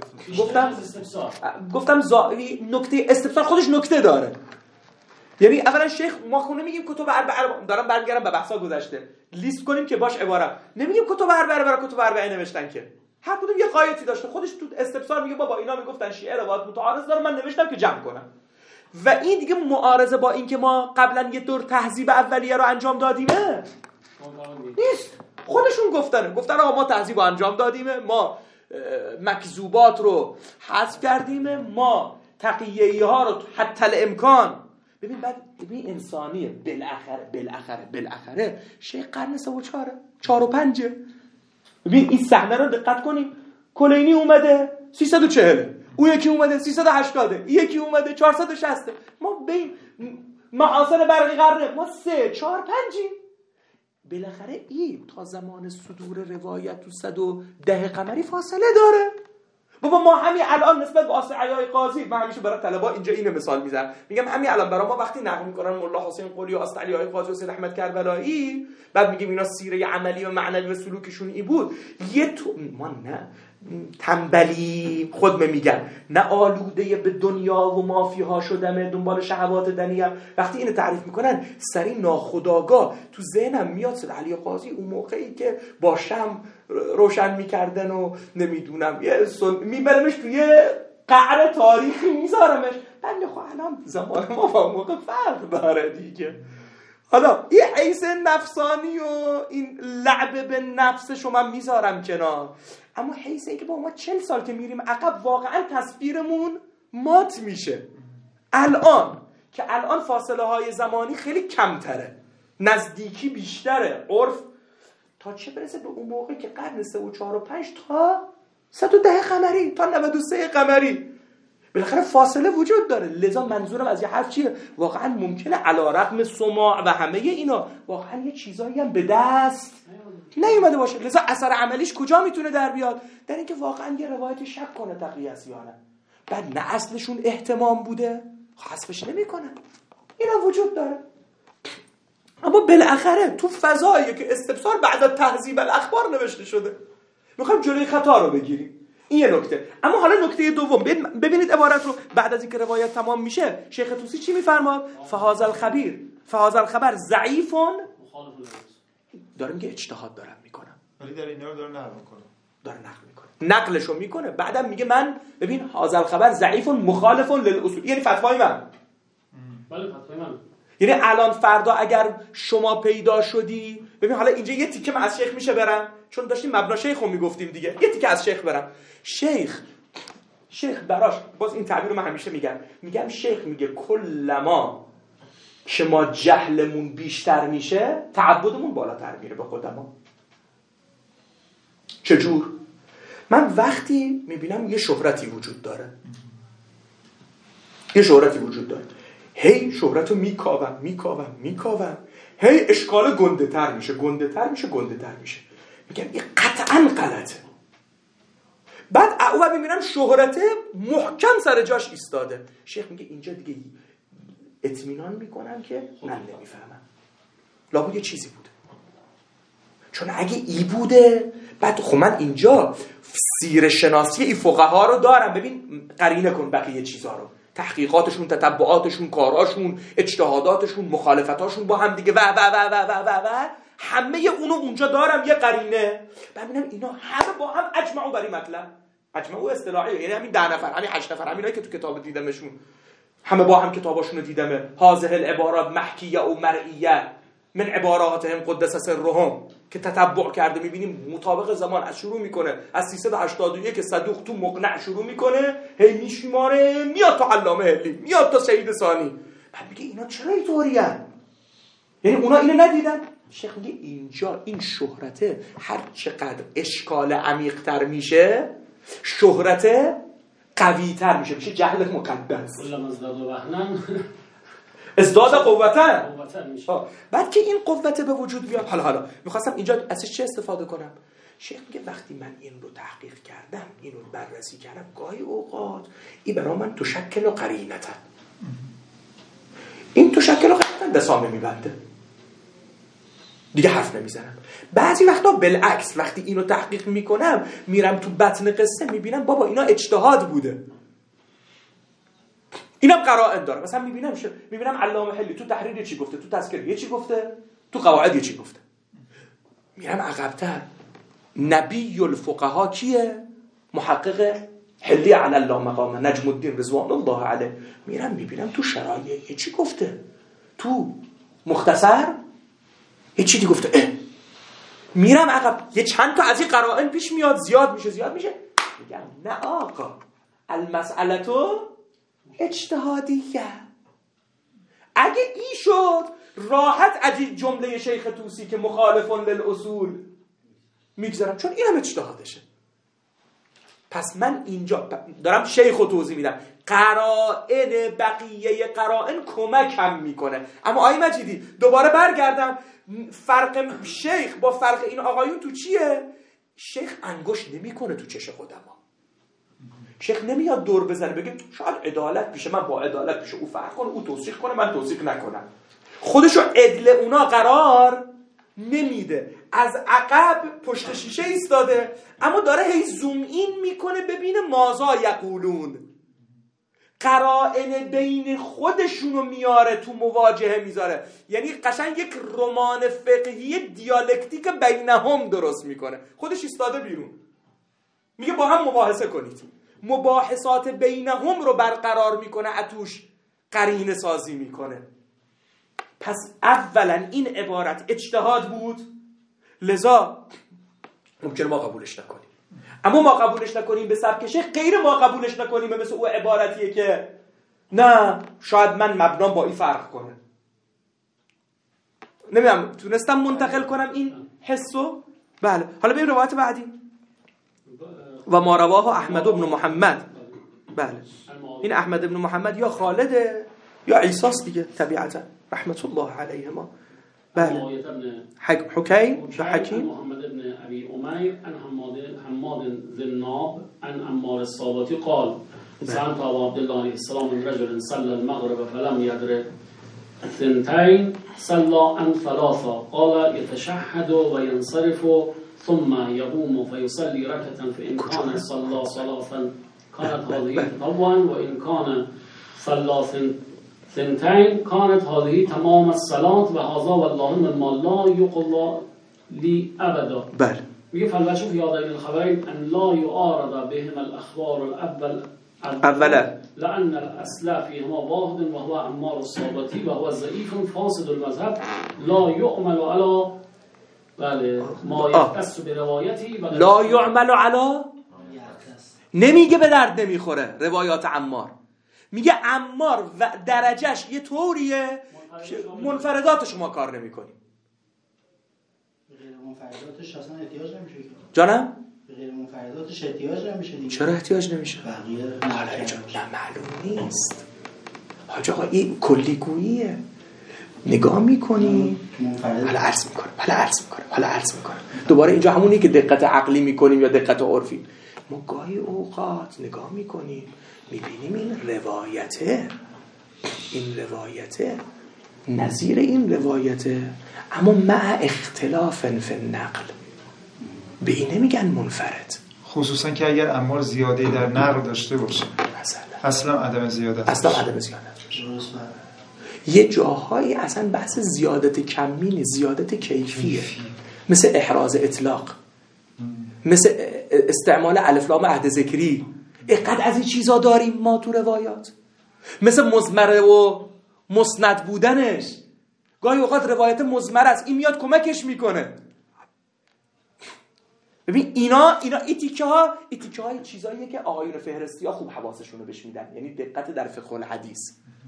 نکته استفسار خودش نکته داره. یعنی اولا شیخ ما خونه میگیم کتب اربعه، دارم برمیگردم به بحثا گذشته، لیست کنیم که باش عبارت نمیگیم کتب اربعه برای کتب اربعه نوشتن که هر کدوم یه قایتی داشته. خودش تو استفسار میگه بابا اینا میگفتن شیعه روایت متعارض داره، من نوشتم که جمع کنم. و این دیگه معارضه با این که ما قبلا یه دور تهذیب اولیه رو انجام دادیمه نیست. خودشون گفتن آقا ما تهذیب رو انجام دادیمه، ما مکذوبات رو حذف کردیمه، ما تقیه‌ای ها رو حتی الامکان. ببین بعد ببین انسانیه. بالاخره شیخ قرن 4 و 5. ببین این صحنه رو دقت کنیم. کلینی اومده 340، اون یکی اومده 380، این یکی اومده 460. ما بین معاصر برقی قرنه ما 3 4 5. بالاخره این تا زمان صدور روایت تو 110 قمری فاصله داره. بابا ما همین الان نسبت به آصعیای قاضی، من همیشه برای طلبا اینجا اینو مثال میزنم، میگم همین الان برای ما وقتی نقل میکنن مولا حسین قلی و آصعیای قاضی و سید احمد کربلایی، بعد میگیم اینا سیره عملی و معنوی و سلوکشون ای بود، ما نه تنبلی خود میگن، نه آلوده به دنیا و مافیها شدمه دنبال شهوات دنیم. وقتی اینو تعریف میکنن سری ناخودآگاه تو ذهنم میاد سید علی قاضی اون موقعی که با شم روشن میکردن و نمیدونم میبرمش توی قعر تاریخی میذارمش. بنده خب الان زمان ما با موقع فرق داره دیگه. حالا این حیث نفسانی و این لعب به نفسشو من میذارم کنار، اما حیث این که با ما 40 سال که میریم عقب واقعا تصویرمون مات میشه. الان فاصله های زمانی خیلی کمتره، نزدیکی بیشتره، عرف تا چه برسه به اون موقع که قرن 3 و 4 و 5 تا 110 قمری تا 93 قمری بالاخره فاصله وجود داره. لذا منظورم از یه حرف چیه؟ واقعا ممکنه علیرغم سماع و همه اینا واقعا یه چیزایی هم به دست نیومده باشه. لذا اثر عملیش کجا میتونه در بیاد؟ در اینکه واقعا یه روایت شک کنه تقیه‌است یا نه. بعد نه اصلشون احتمام بوده حذفش نمیکنه، اینا وجود داره. اما بالاخره تو فضایی که استفسار بعد از تهذیب الاخبار نوشته شده، میخوایم جلوی خطا رو بگیریم. این یه نکته. اما حالا نکته دوم، ببینید عبارت رو بعد از اینکه روایت تمام میشه شیخ طوسی چی میفرماد؟ فهذا الخبر ضعیف. دارم که اجتهاد دارم میکنم، ولی در اینا رو داره نقل میکنه. داره نقل میکنه، نقلشو میکنه، بعدم میگه من ببین هذا الخبر ضعیف مخالف للاصول، یعنی فتوای من. بله فتوای من. یعنی الان فردا اگر شما پیدا شدی، ببین حالا اینجا یه تیکه من از شیخ میشه برم، چون داشتیم مبنا شیخو میگفتیم دیگه، یه تیکه از شیخ برم. شیخ براش، باز این تعبیر رو من همیشه میگم شیخ میگه کلما که ما جهلمون بیشتر میشه تعبدمون بالاتر میره به خودمون. چجور؟ من وقتی میبینم یه شهرتی وجود داره، هی شهرت رو میکاوم، هی اشکال گنده تر میشه، میگم این قطعا غلطه. بعد اول میبینم شهرت محکم سر جاش ایستاده، شیخ میگه اینجا دیگه اطمینان میکنم که من نمیفهمم، لابد یه چیزی بوده. چون اگه ای بوده، بعد خب من اینجا سیر شناسی ای فقها رو دارم، ببین قرینه کن بقیه چیزها رو، تحقیقاتشون، تتبعاتشون، کاراشون، اجتهاداتشون، مخالفتاشون با هم دیگه و همه اونو اونجا دارم، یه قرینه. ببینم اینا همه با هم اجمعوا بر مطلب، اجمعوا اصطلاحی، یعنی همین 10 نفر، همین 8 نفر، همینایی که تو کتاب دیدمشون، همه با هم کتاباشون رو دیدمه. هذه العبارات محکیه و مرئیه من عباراتهم قدس سرهم، که تتبع کرده میبینیم مطابق زمان از شروع میکنه از 381 صدوق تو مقنع شروع میکنه، هی میشماره میاد تا علامه هلی، میاد تا سید ثانی. بعد میگه اینا چرا اینطورین؟ یعنی اونا اینو ندیدن؟ شیخ میگه اینجا این شهرته هر چقدر اشکال عمیق‌تر میشه، شهرته قوی‌تر میشه جهل مقدس. کلما ازداد وهنا ازداد قوتن. بعد که این قوت به وجود بیاد، حالا میخواستم اینجا ازش چه استفاده کنم؟ شیخ میگه وقتی من این رو تحقیق کردم، این رو بررسی کردم، گاهی اوقات این برای من تشکل و قرینتن، این تشکل و قرینتن دسامه میبنده، دیگه حرف نمیزنم. بعضی وقتا بالعکس، وقتی اینو تحقیق میکنم میرم تو بطن قصه میبینم بابا اینا اجتهاد بوده، اینم قرائن داره. مثلا میبینم علامه حلی تو تحریر چی گفته، تو تذکره چی گفته، تو قواعد چی گفته. میرم عقب‌تر، نبی الفقها کیه؟ محقق حلی علی الله مقام نجم الدین رضوان الله علیه. میرم میبینم تو شرایع چی گفته، تو مختصر چی دی گفته. میرم عقب، یه چند تا از این قرائن پیش میاد، زیاد میشه. میگم نه آقا، المسئله اجتهادیه. اگه ای شد راحت از این جمله شیخ طوسی که مخالفون للاصول میگذارم، چون اینم اجتهادشه. پس من اینجا دارم شیخ رو توضیح میدم، قرائن بقیه قرائن کمکم میکنه. اما آقای مجیدی دوباره برگردم، فرق شیخ با فرق این آقایون تو چیه؟ شیخ انگشت نمیکنه تو چش قدما، شیخ نمیاد دور بزنه بگه شاید عدالت پیشه، من با عدالت پیشه، او فرق کنه، او توصیح کنه، من توصیح نکنم. خودشو عدل اونا قرار نمیده، از عقب پشت شیشه ایستاده، اما داره هی زوم این میکنه ببینه مازا یقولون، قرائن بین خودشونو میاره تو مواجهه میذاره. یعنی قشنگ یک رمان فقهی دیالکتیک بینهم درست میکنه، خودش ایستاده بیرون میگه با هم مباحثه کنید، مباحثات بینهم رو برقرار میکنه، اتوش قرینه سازی میکنه. پس اولا این عبارت اجتهاد بود، لذا ممکنه ما قبولش نکنیم، اما ما قبولش نکنیم به سبک شیخ، غیر ما قبولش نکنیم مثل او عبارتیه که نه شاید من مبنام با این فرق کنه. نمیدونم تونستم منتقل کنم این حسو؟ بله. حالا بریم روایت بعدی. و ما رواه احمد بن محمد. بله، این احمد بن محمد یا خالده یا عیساست دیگه طبیعتا رحمت الله علیهما. بله. حکیم یا حکیم محمد بن ابی امیر عن حماد ذناب عن عمار الصابتی قال سألت ابا عبد الله علیه السلام من رجل صلى المغرب فلم يدرك ثنتين صلى عن ثلاثة قال يتشهد وينصرف ثم يقوم فيصلي ركعة فإن كان صلى صلاة كانت هذه تطوعا وإن كان صلى ثنتين كانت هذه تمام الصلاة وهذا والله مما لا يقضى لي أبدا. بله. میگه فالوجه فی هذین الخبرین ان لا یعارض بهما الاخبار اولا لأن الأصل فيهما واحد وهو عمار الصابتي وهو ضعيف فاسد المذهب لا يعمل على ما يختص بروايته لا يعمل على نمیگه به درد نمیخوره روایات عمار، میگه عمار و درجهش یه طوریه منفرداتش ما کار نمیکنیم. غیر منفرداتش اصلا احتیاج نمیشه جانم؟ غیر منفرداتش احتیاج نمیشه دیگه. چرا احتیاج نمیشه؟ بقیه نه معلوم نیست حاج آقا، این کلیگوییه. نگاه میکنی حالا عرض میکنم دوباره اینجا همونی که دقت عقلی میکنیم یا دقت عرفی. ما گاهی اوقات نگاه میکنیم میبینیم این روایته نظیر این روایته، اما مع اختلاف فی النقل، به این نمیگن منفرد. خصوصا که اگر عمار زیاده در نقل داشته باشه مثلا اصلا عدم زیادت یه جاهایی اصلا بحث زیادت کمی، زیادت کیفیه، مثل احراز اطلاق، مثل استعمال الف لام عهد ذکری. اینقدر از این چیزا داریم ما تو روایات، مثل مضمره و مسند بودنش. گاهی اوقات روایت مضمر است، این میاد کمکش میکنه. ببین اینا تیکه های چیزاییه که آقایون فهرستی ها خوب حواسشون رو بهش میدن، یعنی دقت در فقه الحدیث.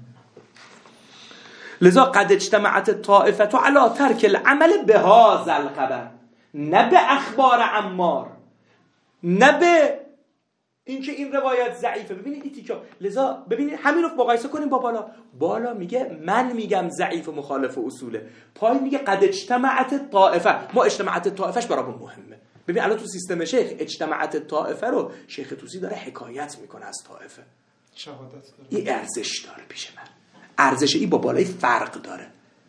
لذا قد اجتمعت الطائفه علی ترک العمل بهذا الخبر، نه به اخبار عمار، نه به اینکه این روایت ضعیفه. ببینید این تیکا، لذا ببینید همین رو مقایسه کنیم با بالا میگه من میگم ضعیف و مخالف اصوله، پای میگه قد اجتمعت الطائفه. ما اجتماعت الطائفهش برامون مهمه. ببین الان تو سیستم شیخ اجتماعت الطائفه رو شیخ طوسی داره حکایت میکنه از طائفه، شهادت داره، این ارزش داره پیش من، ارزش این با بالای فرق داره.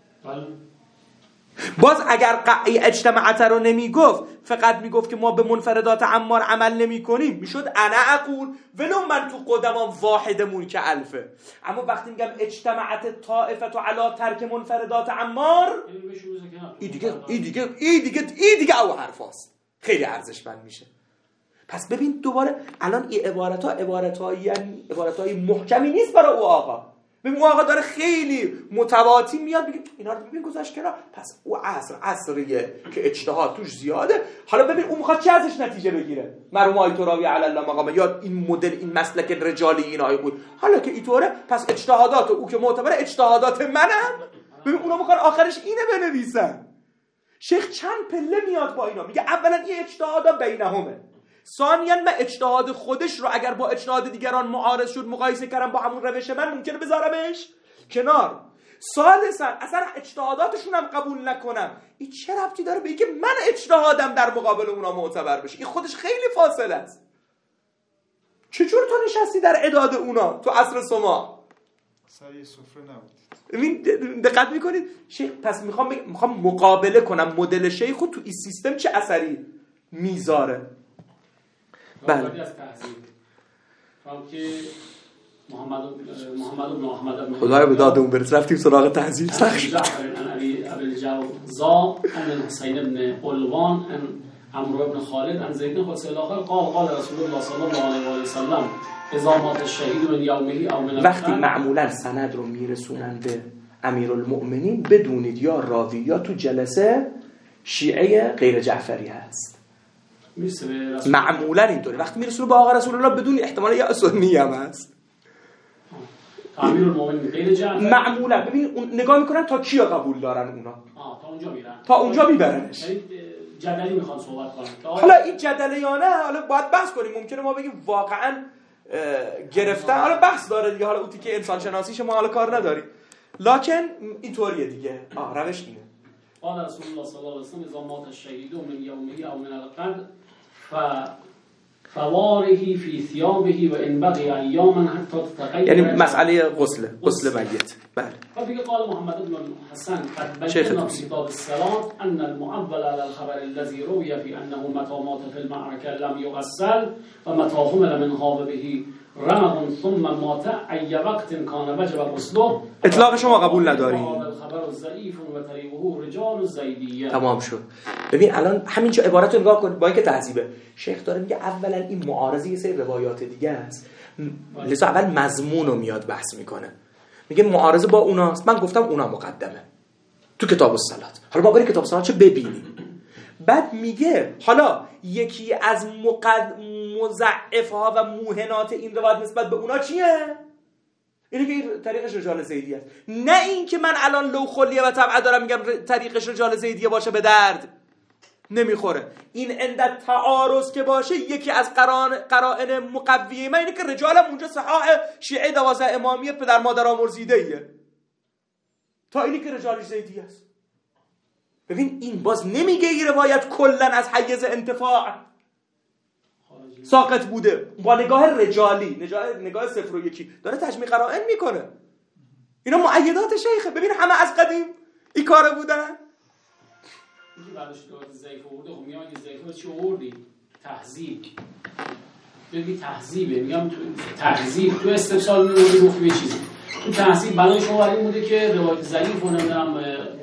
باز اگر اجتماعت رو نمیگفت، فقط میگفت که ما به منفردات عمار عمل نمی کنیم، میشد انا اقول ولو من تو قدمام واحدمون که الفه. اما وقتی میگم اجتماعت طائفه تو علا ترک منفردات عمار، این دیگه او حرفاست، خیلی ارزشمند میشه. پس ببین دوباره الان این عبارت‌های محکمی نیست برای او آقا. ببین اون آقا داره خیلی متواتی میاد میگه اینا رو ببین گذاشت کنار. پس او عصریه که اجتهاد توش زیاده. حالا ببین اون میخواد چه ازش نتیجه بگیره؟ مرحوم تراوی علی الله مقام، یا این مدل، این مسلک رجالی اینای بود. حالا که اینطوره، پس اجتهادات او که معتبره اجتهادات منم. ببین اونا میخوان آخرش اینه بنویسن. شیخ چند پله میاد با اینا، میگه اولا این اجتهادا بینهمه، ثانیاً من اجتهاد خودش رو اگر با اجتهاد دیگران معارض شد مقایسه کردم با همون روش من، ممکنه بذارمش کنار. ثالثاً اصلا اجتهاداتشون هم قبول نکنم، این چه ربطی داره به اینکه من اجتهادم در مقابل اونا معتبر بشه؟ این خودش خیلی فاصله است. چجور تو نشستی در اعداد اونا تو عصر شما؟ سری سفره نبود. ببین دقت میکنید شیخ، پس میخوام مقابله کنم مدل شیخ خود تو این سیستم چه اثری میذاره. بله. محمد خدای به داد اون برس، رفتیم سراغ تهذیب سخت. ابی الجوزا ان حسین بن قلوان ان عمرو بن خالد ان زید بن حسین الاخر قال رسول الله صلی الله علیه و سلم اذا مات الشهید من یومه او من وقتی معمولا سند رو میرسونن به امیرالمؤمنین بدونید یا راوی یا تو جلسه شیعه غیر جعفری هست. معمولا اینطوری وقتی میرسونه به آقا رسول الله بدون احتمال یا سنی هم هست. امیرالمؤمنین غیر جعفری معمولا ببین نگاه میکنن تا کیو قبول دارن اونا، تا اونجا میرن، تا اونجا میبرنش. جدلی میخوان صحبت کنن. حالا این جدلی یا نه، حالا باید بحث کنیم. ممکنه ما بگیم واقعا گرفتن، حالا بحث داره دیگه، حالا اوتی که انسان شناسیش ما حالا کار نداریم، لکن اینطوریه دیگه. روش اینه. قال رسول الله صلی الله علیه و سلم اذا مات الشهید من یومه او من القدر فواره فی ثيابه و ان بقي ایاما حتی تتغیر، یعنی مسئله غسل میت. بله. میگه قال محمد بن حسن قد شیخ بینا توسی. فی کتاب الصلاة ان المعول علی الخبر الذي روی فی انه متى مات فی المعركه لم يغسل و متى حمل من هاب به رمض ثم مات ای وقت کان وجب غسله اطلاق شما قبول نداریم. الخبر ضعیف و طریقه رجال زیدیه. تمام شد. ببین الان همینجا عبارت رو نگاه کن با اینکه تهذیبه. شیخ داره میگه اولا این معارضه یه سری روایات دیگه است. لذا اول مضمون رو میاد بحث میکنه. میگه معارضه با اوناست. من گفتم اونا مقدمه تو کتاب الصلاة. حالا ما بریم کتاب الصلاة چه ببینیم. بعد میگه حالا یکی از مضعفها و موهنات این روایت نسبت به اونا چیه؟ اینه که طریقش رجال زیدی است. نه این که من الان لو خلیه و طبعه دارم میگم طریقش رجال زیدیه باشه به درد نمیخوره. این اندت تعارض که باشه یکی از قرائن مقویه من اینه که رجالم اونجا صحاح شیعه 12 امامیه پدر مادر آمرزیده ایه تا اینی که رجالش زیدی است. ببین این باز نمیگه این روایت کلن از حیز انتفاع ساقط بوده با نگاه رجالی، نگاه 0 و 1 داره تجمیع قرائن میکنه. اینا مؤیدات شیخه. ببین همه از قدیم این کاره بودن. اینکه بعدش روایت ضعیف آورده، خب میگم اگه ضعیف چی آوردی؟ تهذیب. ببین تهذیبه، میگم تو تهذیب تو استفسار می‌آوردی گفت یه چیزی. تو تهذیب برای شما برای بوده که روایت ضعیف و نمیدونم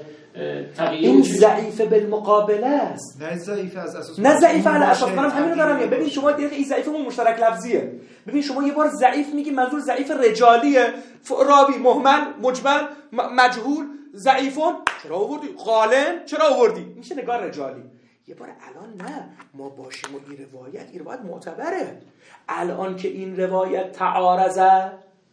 این ضعیف بالمقابله است. نه ضعیف از اساس نه ضعیف علی اساس. منم همین رو دارم میگم. ببین شما دیگه این ضعیفمون مشترک لفظیه. ببین شما یه بار ضعیف میگی منظور ضعیف رجالیه، راوی مهمل، مجمل، مجهول، ضعیفون چرا آوردی؟ غالن چرا آوردی؟ میشه نگاه رجالی. یه بار الان نه ما باشیم و این روایت معتبره. الان که این روایت تعارضه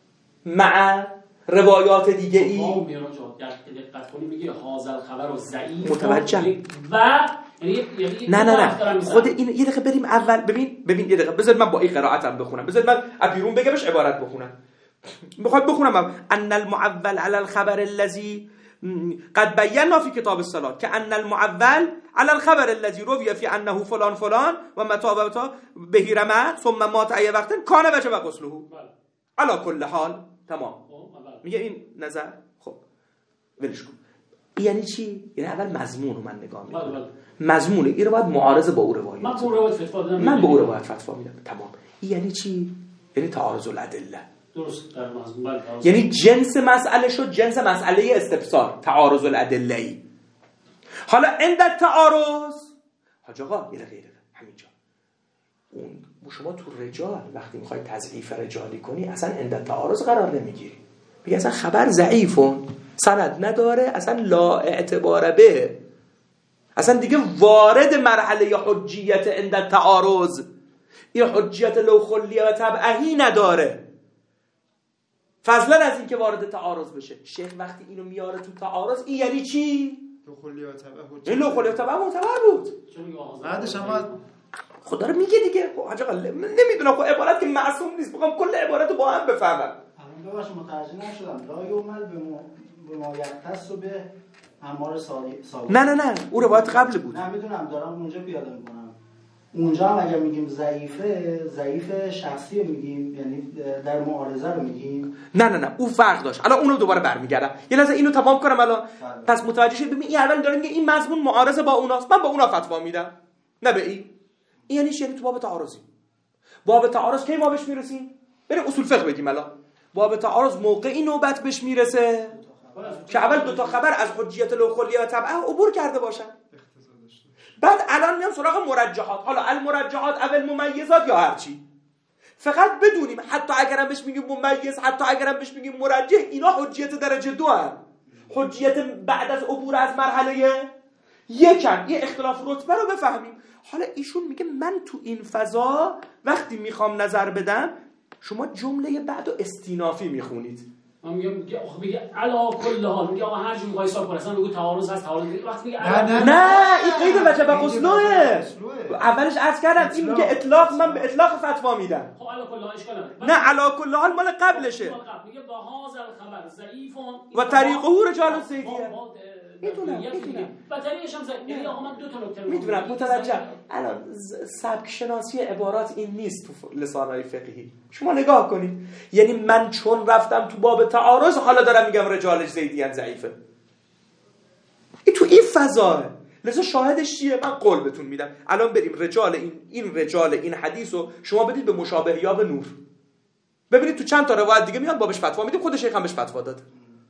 مع روایات دیگه ای دقت کنی میگه هازل خبر و ضعیف متوجه و یعنی نه خود این یه دقیقه بریم اول. ببین یه دقیقه بذار من با این قرائتم بخونم. بذار من ابیرون بگمش عبارت بخونم. میخواد بخونم ان المعول علی الخبر الذي قد بینا فی کتاب الصلاة که ان المعول علی الخبر الذي روی فی انه فلان فلان و متى به رمض ثم مات ای وقت کان وجب غسله علی کل حال. تمام. میگه این نظر خب ولش کن. یعنی چی؟ یعنی اول مضمون رو من نگاه میکنم. مضمونه این رو باید معارضه با او روایت. من به او روایت فتوا میدم. تمام. یعنی چی؟ یعنی تعارض الادله. درست در مضمون. یعنی جنس مسئله شد جنس مسئله استفسار، تعارض الادله ای. حالا عند تعارض حاج آقا یه دقیقه همینجا اون شما تو رجال وقتی میخوای تضعیف رجالی کنی اصلا عند تعارض قرار نمیگیری. میگه اصلا خبر ضعیفون سند نداره، اصلا لا اعتبار به، اصلا دیگه وارد مرحله حجیت عند تعارض، این حجیت لو خلیه و تبعهی نداره فضلا از این که وارد تعارض بشه. شیخ وقتی اینو میاره تو تعارض این یعنی چی؟ لو خلیه و تبعه این لو خلیه و تبعه معتبر بود. بعدش هم خدا رو میگه دیگه. حاج آقا نمیدونم خب عبارت که معصوم نیست، میخوام کل عبارت رو با هم بفهمم. ببخشید متوجه نشدم. لا یومل به ما یختص به امار سالی. نه او روایت قبل بود. نه میدونم دارم اونجا پیاده میکنم. اونجا هم اگر میگیم ضعیف شخصی میگیم، یعنی در معارضه رو میگیم. نه او فرق داشت. الان اونو دوباره برمیگردم. یه لحظه اینو تمام کنم الان. پس متوجه شید. ببین این اول داره میگه این مضمون معارضه با اوناست، من با اونا فتوا میدم نه به این یعنی چی؟ یعنی تو باب تعارضی. باب تعارض کی ما بهش میرسیم؟ بریم اصول فقه بگیم. الان باب تعارض موقعی نوبت بهش میرسه که اول دو تا خبر از حجیت لو خلیه و تبعه عبور کرده باشن. بعد الان میام سراغ مرجحات. حالا المرجحات اول ممیزات یا هرچی، فقط بدونیم حتی اگرم بهش میگیم ممیز، حتی اگرم بهش میگیم مرجح، اینا حجیت درجه 2 هستن. حجیت بعد از عبور از مرحله 1. یه اختلاف رتبه رو بفهمیم. حالا ایشون میگه من تو این فضا وقتی میخوام نظر بدم، شما جمله بعدو استینافی میخونید. من میگم آخه میگه علا کل حال، میگه آقا هر جور میخوای حساب کنی، اصلا میگه تعارض هست، تعارض نیست. وقتی میگه نه این قید وجب غسله. اولش عرض کردم این میگه اطلاق، من به اطلاق فتوا میدم. خب علا کل حال اشکال نداره. نه علا کل حال مال قبلشه. میگه با هذا الخبر ضعیف و طریقه رجال زیدیه. میدونم و طریقش هم زد. یعنی آقا من دو تا نکته میدونم متوجه. الان سبک شناسی عبارات این نیست تو لسان‌های فقهی. شما نگاه کنید، یعنی من چون رفتم تو باب تعارض حالا دارم میگم رجالش زیدیان ضعیفه. این تو این فضاه. لذا شاهدش چیه؟ من قول بهتون میدم الان بریم رجال این حدیثو شما بدید به مشابه یا به نور، ببینید تو چند تا روایت دیگه میاد بابش فتوا میدیم، خود شیخ هم بهش فتوا داده.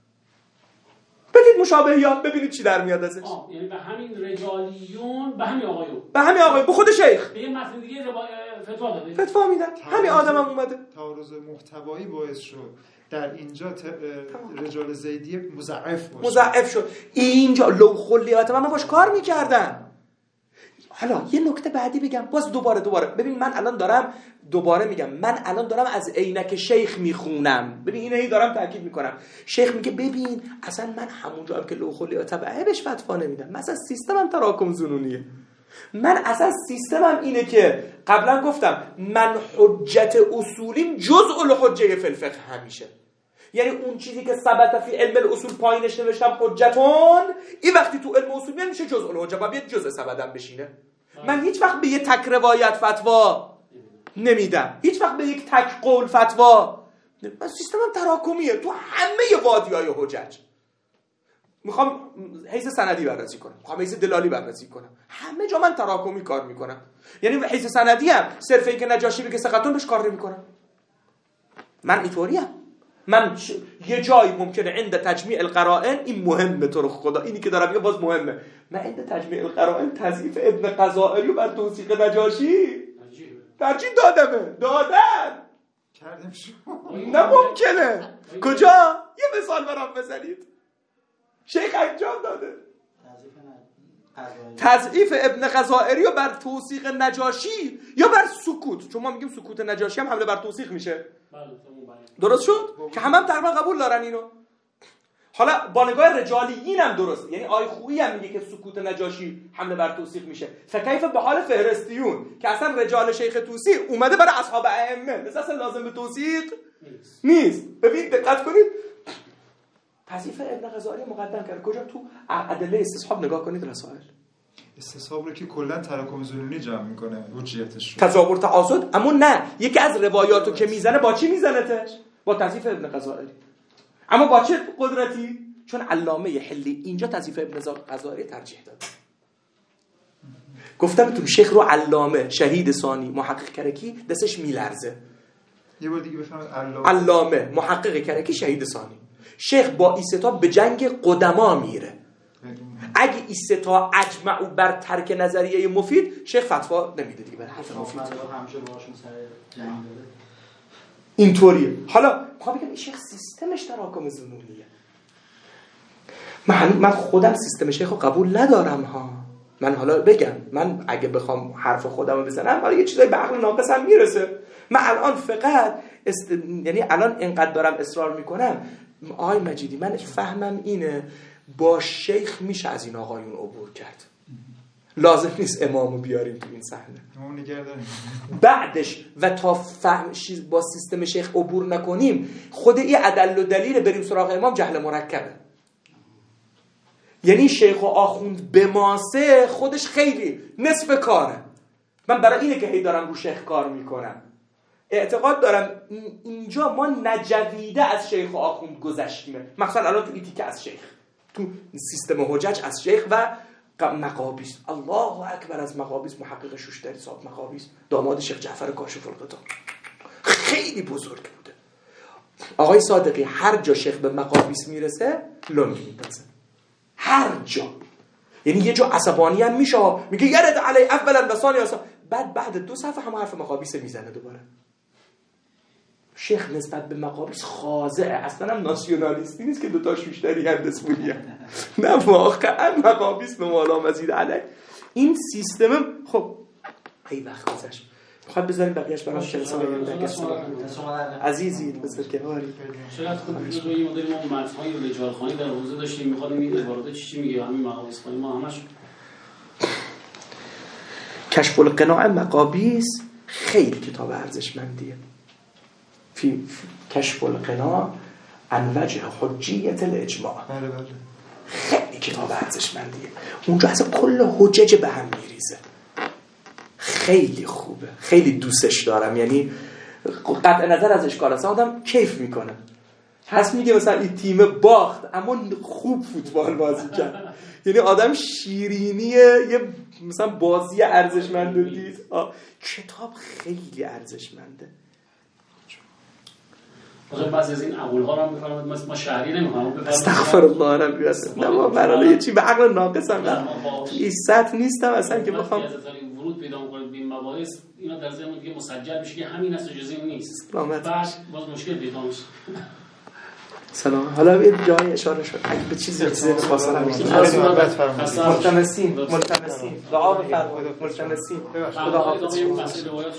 بدید مشابهیات ببینید چی در میاد ازش. یعنی به همین رجالیون، به همین آقایون، به خود شیخ به یه متن دیگه فتوا داده، فتوا میدن. همین آدمم اومده تعارض محتوایی باعث شد در اینجا رجال زیدی مضاعف شد. اینجا لو خلیات من باش کار میکردم. حالا یه نکته بعدی بگم، باز دوباره ببین من الان دارم دوباره میگم، من الان دارم از عینک شیخ میخونم. ببین اینو هی دارم تاکید میکنم. شیخ میگه ببین اصلا من همونجا هم که لو خلیات بهش فتوا نمیدم، مثلا سیستمم تراکم ظنونیه. من اصلا سیستمم اینه که قبلا گفتم من حجت اصولیم جزء الحجه فی الفقه همیشه. یعنی اون چیزی که ثبت فی علم الاصول پایینش نوشتم حجتون، این وقتی تو علم اصول میاد میشه جزء الحجه و بیاد جزء سبدم بشینه. من هیچ وقت به یه تک روایت فتوا نمیدم، هیچ وقت به یک تک قول فتوا. من سیستمم تراکمیه تو همه وادی‌های حجج. میخوام حیث سندی بررسی کنم، میخوام حیث دلالی بررسی کنم، همه جا من تراکمی کار میکنم. یعنی حیث سندی هم صرف اینکه نجاشی بگه ثقتون بهش کار نمیکنم. من اینطوریم. من یه جایی ممکنه عند تجمیع القرائن، این مهمه تو رو خدا، اینی که دارم میگم باز مهمه، من عند تجمیع القرائن تضعیف ابن قضائری رو بر توثیق نجاشی ترجیح دادم کردم شو. نه ممکنه. کجا؟ یه مثال برام بزنید. شیخ انجام داده تضعیف ابن قضائری رو بر توثیق نجاشی یا بر سکوت، چون ما میگیم سکوت نجاشی هم حمله بر توثیق میشه. درست شد؟ که هم تقریبا قبول دارن اینو. حالا با نگاه رجالیین هم درست، یعنی آی خویی هم میگه که سکوت نجاشی حمله بر توثیق میشه. فکیف به حال فهرستیون که اصلا رجال شیخ توسی اومده برای اصحاب ائمه، مثلا اصلا لازم به توثیق نیست. ببین دقت کنید، تضعیف ابن قضائری مقدم کرد. کجا؟ تو ادله استصحاب نگاه کنید رسائل. استصحاب رو که کلا تراکم ظنونی جمع میکنه حجیتش. تظاهر تعاضد، اما نه، یکی از روایاتو که میزنه با چی میزنتش؟ با تضعیف ابن قضائری. اما با چه قدرتی؟ چون علامه حلی اینجا تضعیف ابن قضائری ترجیح داد. گفتم بهتون شیخ رو علامه شهید ثانی محقق کرکی دستش میلرزه. یه بار دیگه بفهمید علامه محقق کرکی شهید ثانی. شیخ با ایستا به جنگ قدما میره. اگه ایستا اجمعوا بر ترک نظریه مفید، شیخ فتوا نمیده دیگه بر حرف مفید. اینطوریه. حالا میخوام بگم شیخ سیستمش تراکم ظنونیه. من خودم سیستم شیخ رو قبول ندارم ها. من حالا بگم، من اگه بخوام حرف خودم رو بزنم حالا یه چیزای به عقل ناقصم میرسه. من الان فقط یعنی الان اینقدر دارم اصرار میکنم، آقای مجیدی من فهمم اینه با شیخ میشه از این آقایون عبور کرد، لازم نیست امامو بیاریم تو این صحنه. امام نگرداریم بعدش و تا فهم با سیستم شیخ عبور نکنیم، خود این عدل و دلیل بریم سراغ امام جهل مرکبه. یعنی شیخ و آخوند به ماسه خودش خیلی نصف کاره. من برای اینه که هی دارم رو شیخ کار میکنم. اعتقاد دارم اینجا ما نجویده از شیخ و آخوند گذشتیم. مثلا الان تو ایتیکه از شیخ، تو سیستم حجج از شیخ و مقابیس. الله اکبر از مقابیس، محقق شوشتری صاحب مقابیس، داماد شیخ جعفر کاشف الغطا، خیلی بزرگ بوده. آقای صادقی هر جا شیخ به مقابیس میرسه لنگ میندازه، هر جا. یعنی یه جا عصبانی هم میشه، میگه یرد علی اولا و ثانیا، بعد 2 صفحه هم حرف مقابیس میزنه دوباره. شیخ نسبت به مقابیس خاضعه، اصلا هم ناسیونالیستی نیست که 2 تا شوشتری هندسمونیه. نه واقعا مقابیس به مولا مزید علیه. این سیستم خب ای وقت گذشت، میخواد بذاریم بقیه‌اش برام کلاس عزیزی بذار کناری. چقدر خوب بود این مدل ما متن‌های رجالخوانی در حوزه داشتیم، می‌خوادیم این وارد چی میگه همین مقابیس خانی ما همش. کشف القناع مقابیس خیلی کتاب ارزشمندیه. فی کشف القناع عن وجه حجیت الاجماع. بله. خیلی کتاب ارزشمندیه. اونجا اصلا کل حجج به هم میریزه. خیلی خوبه، خیلی دوستش دارم. یعنی قطع نظر از اشکال اصلا آدم کیف میکنه، هست میگه مثلا این تیم باخت اما خوب فوتبال بازی کرد. یعنی آدم شیرینیه یه مثلا بازی ارزشمند دید. کتاب خیلی ارزشمنده. مثلا بعضی از این اقوال ها رو میفرمایید ما شهری نمیخوام استغفر الله ربی اصلا نه برای یه چی به عقل ناقصم نه این سطح نیستم اصلا که بخوام ورود پیدا کنید به این مباحث. اینا در ذهن دیگه مسجل میشه که همین است و جز این نیست. بعد باز مشکل پیدا میشه. سلام. حالا یه جای اشاره شد اگه به چیزی فاصله میشه ملتمسین دعا بفرمایید. ملتمسین خدا حافظ.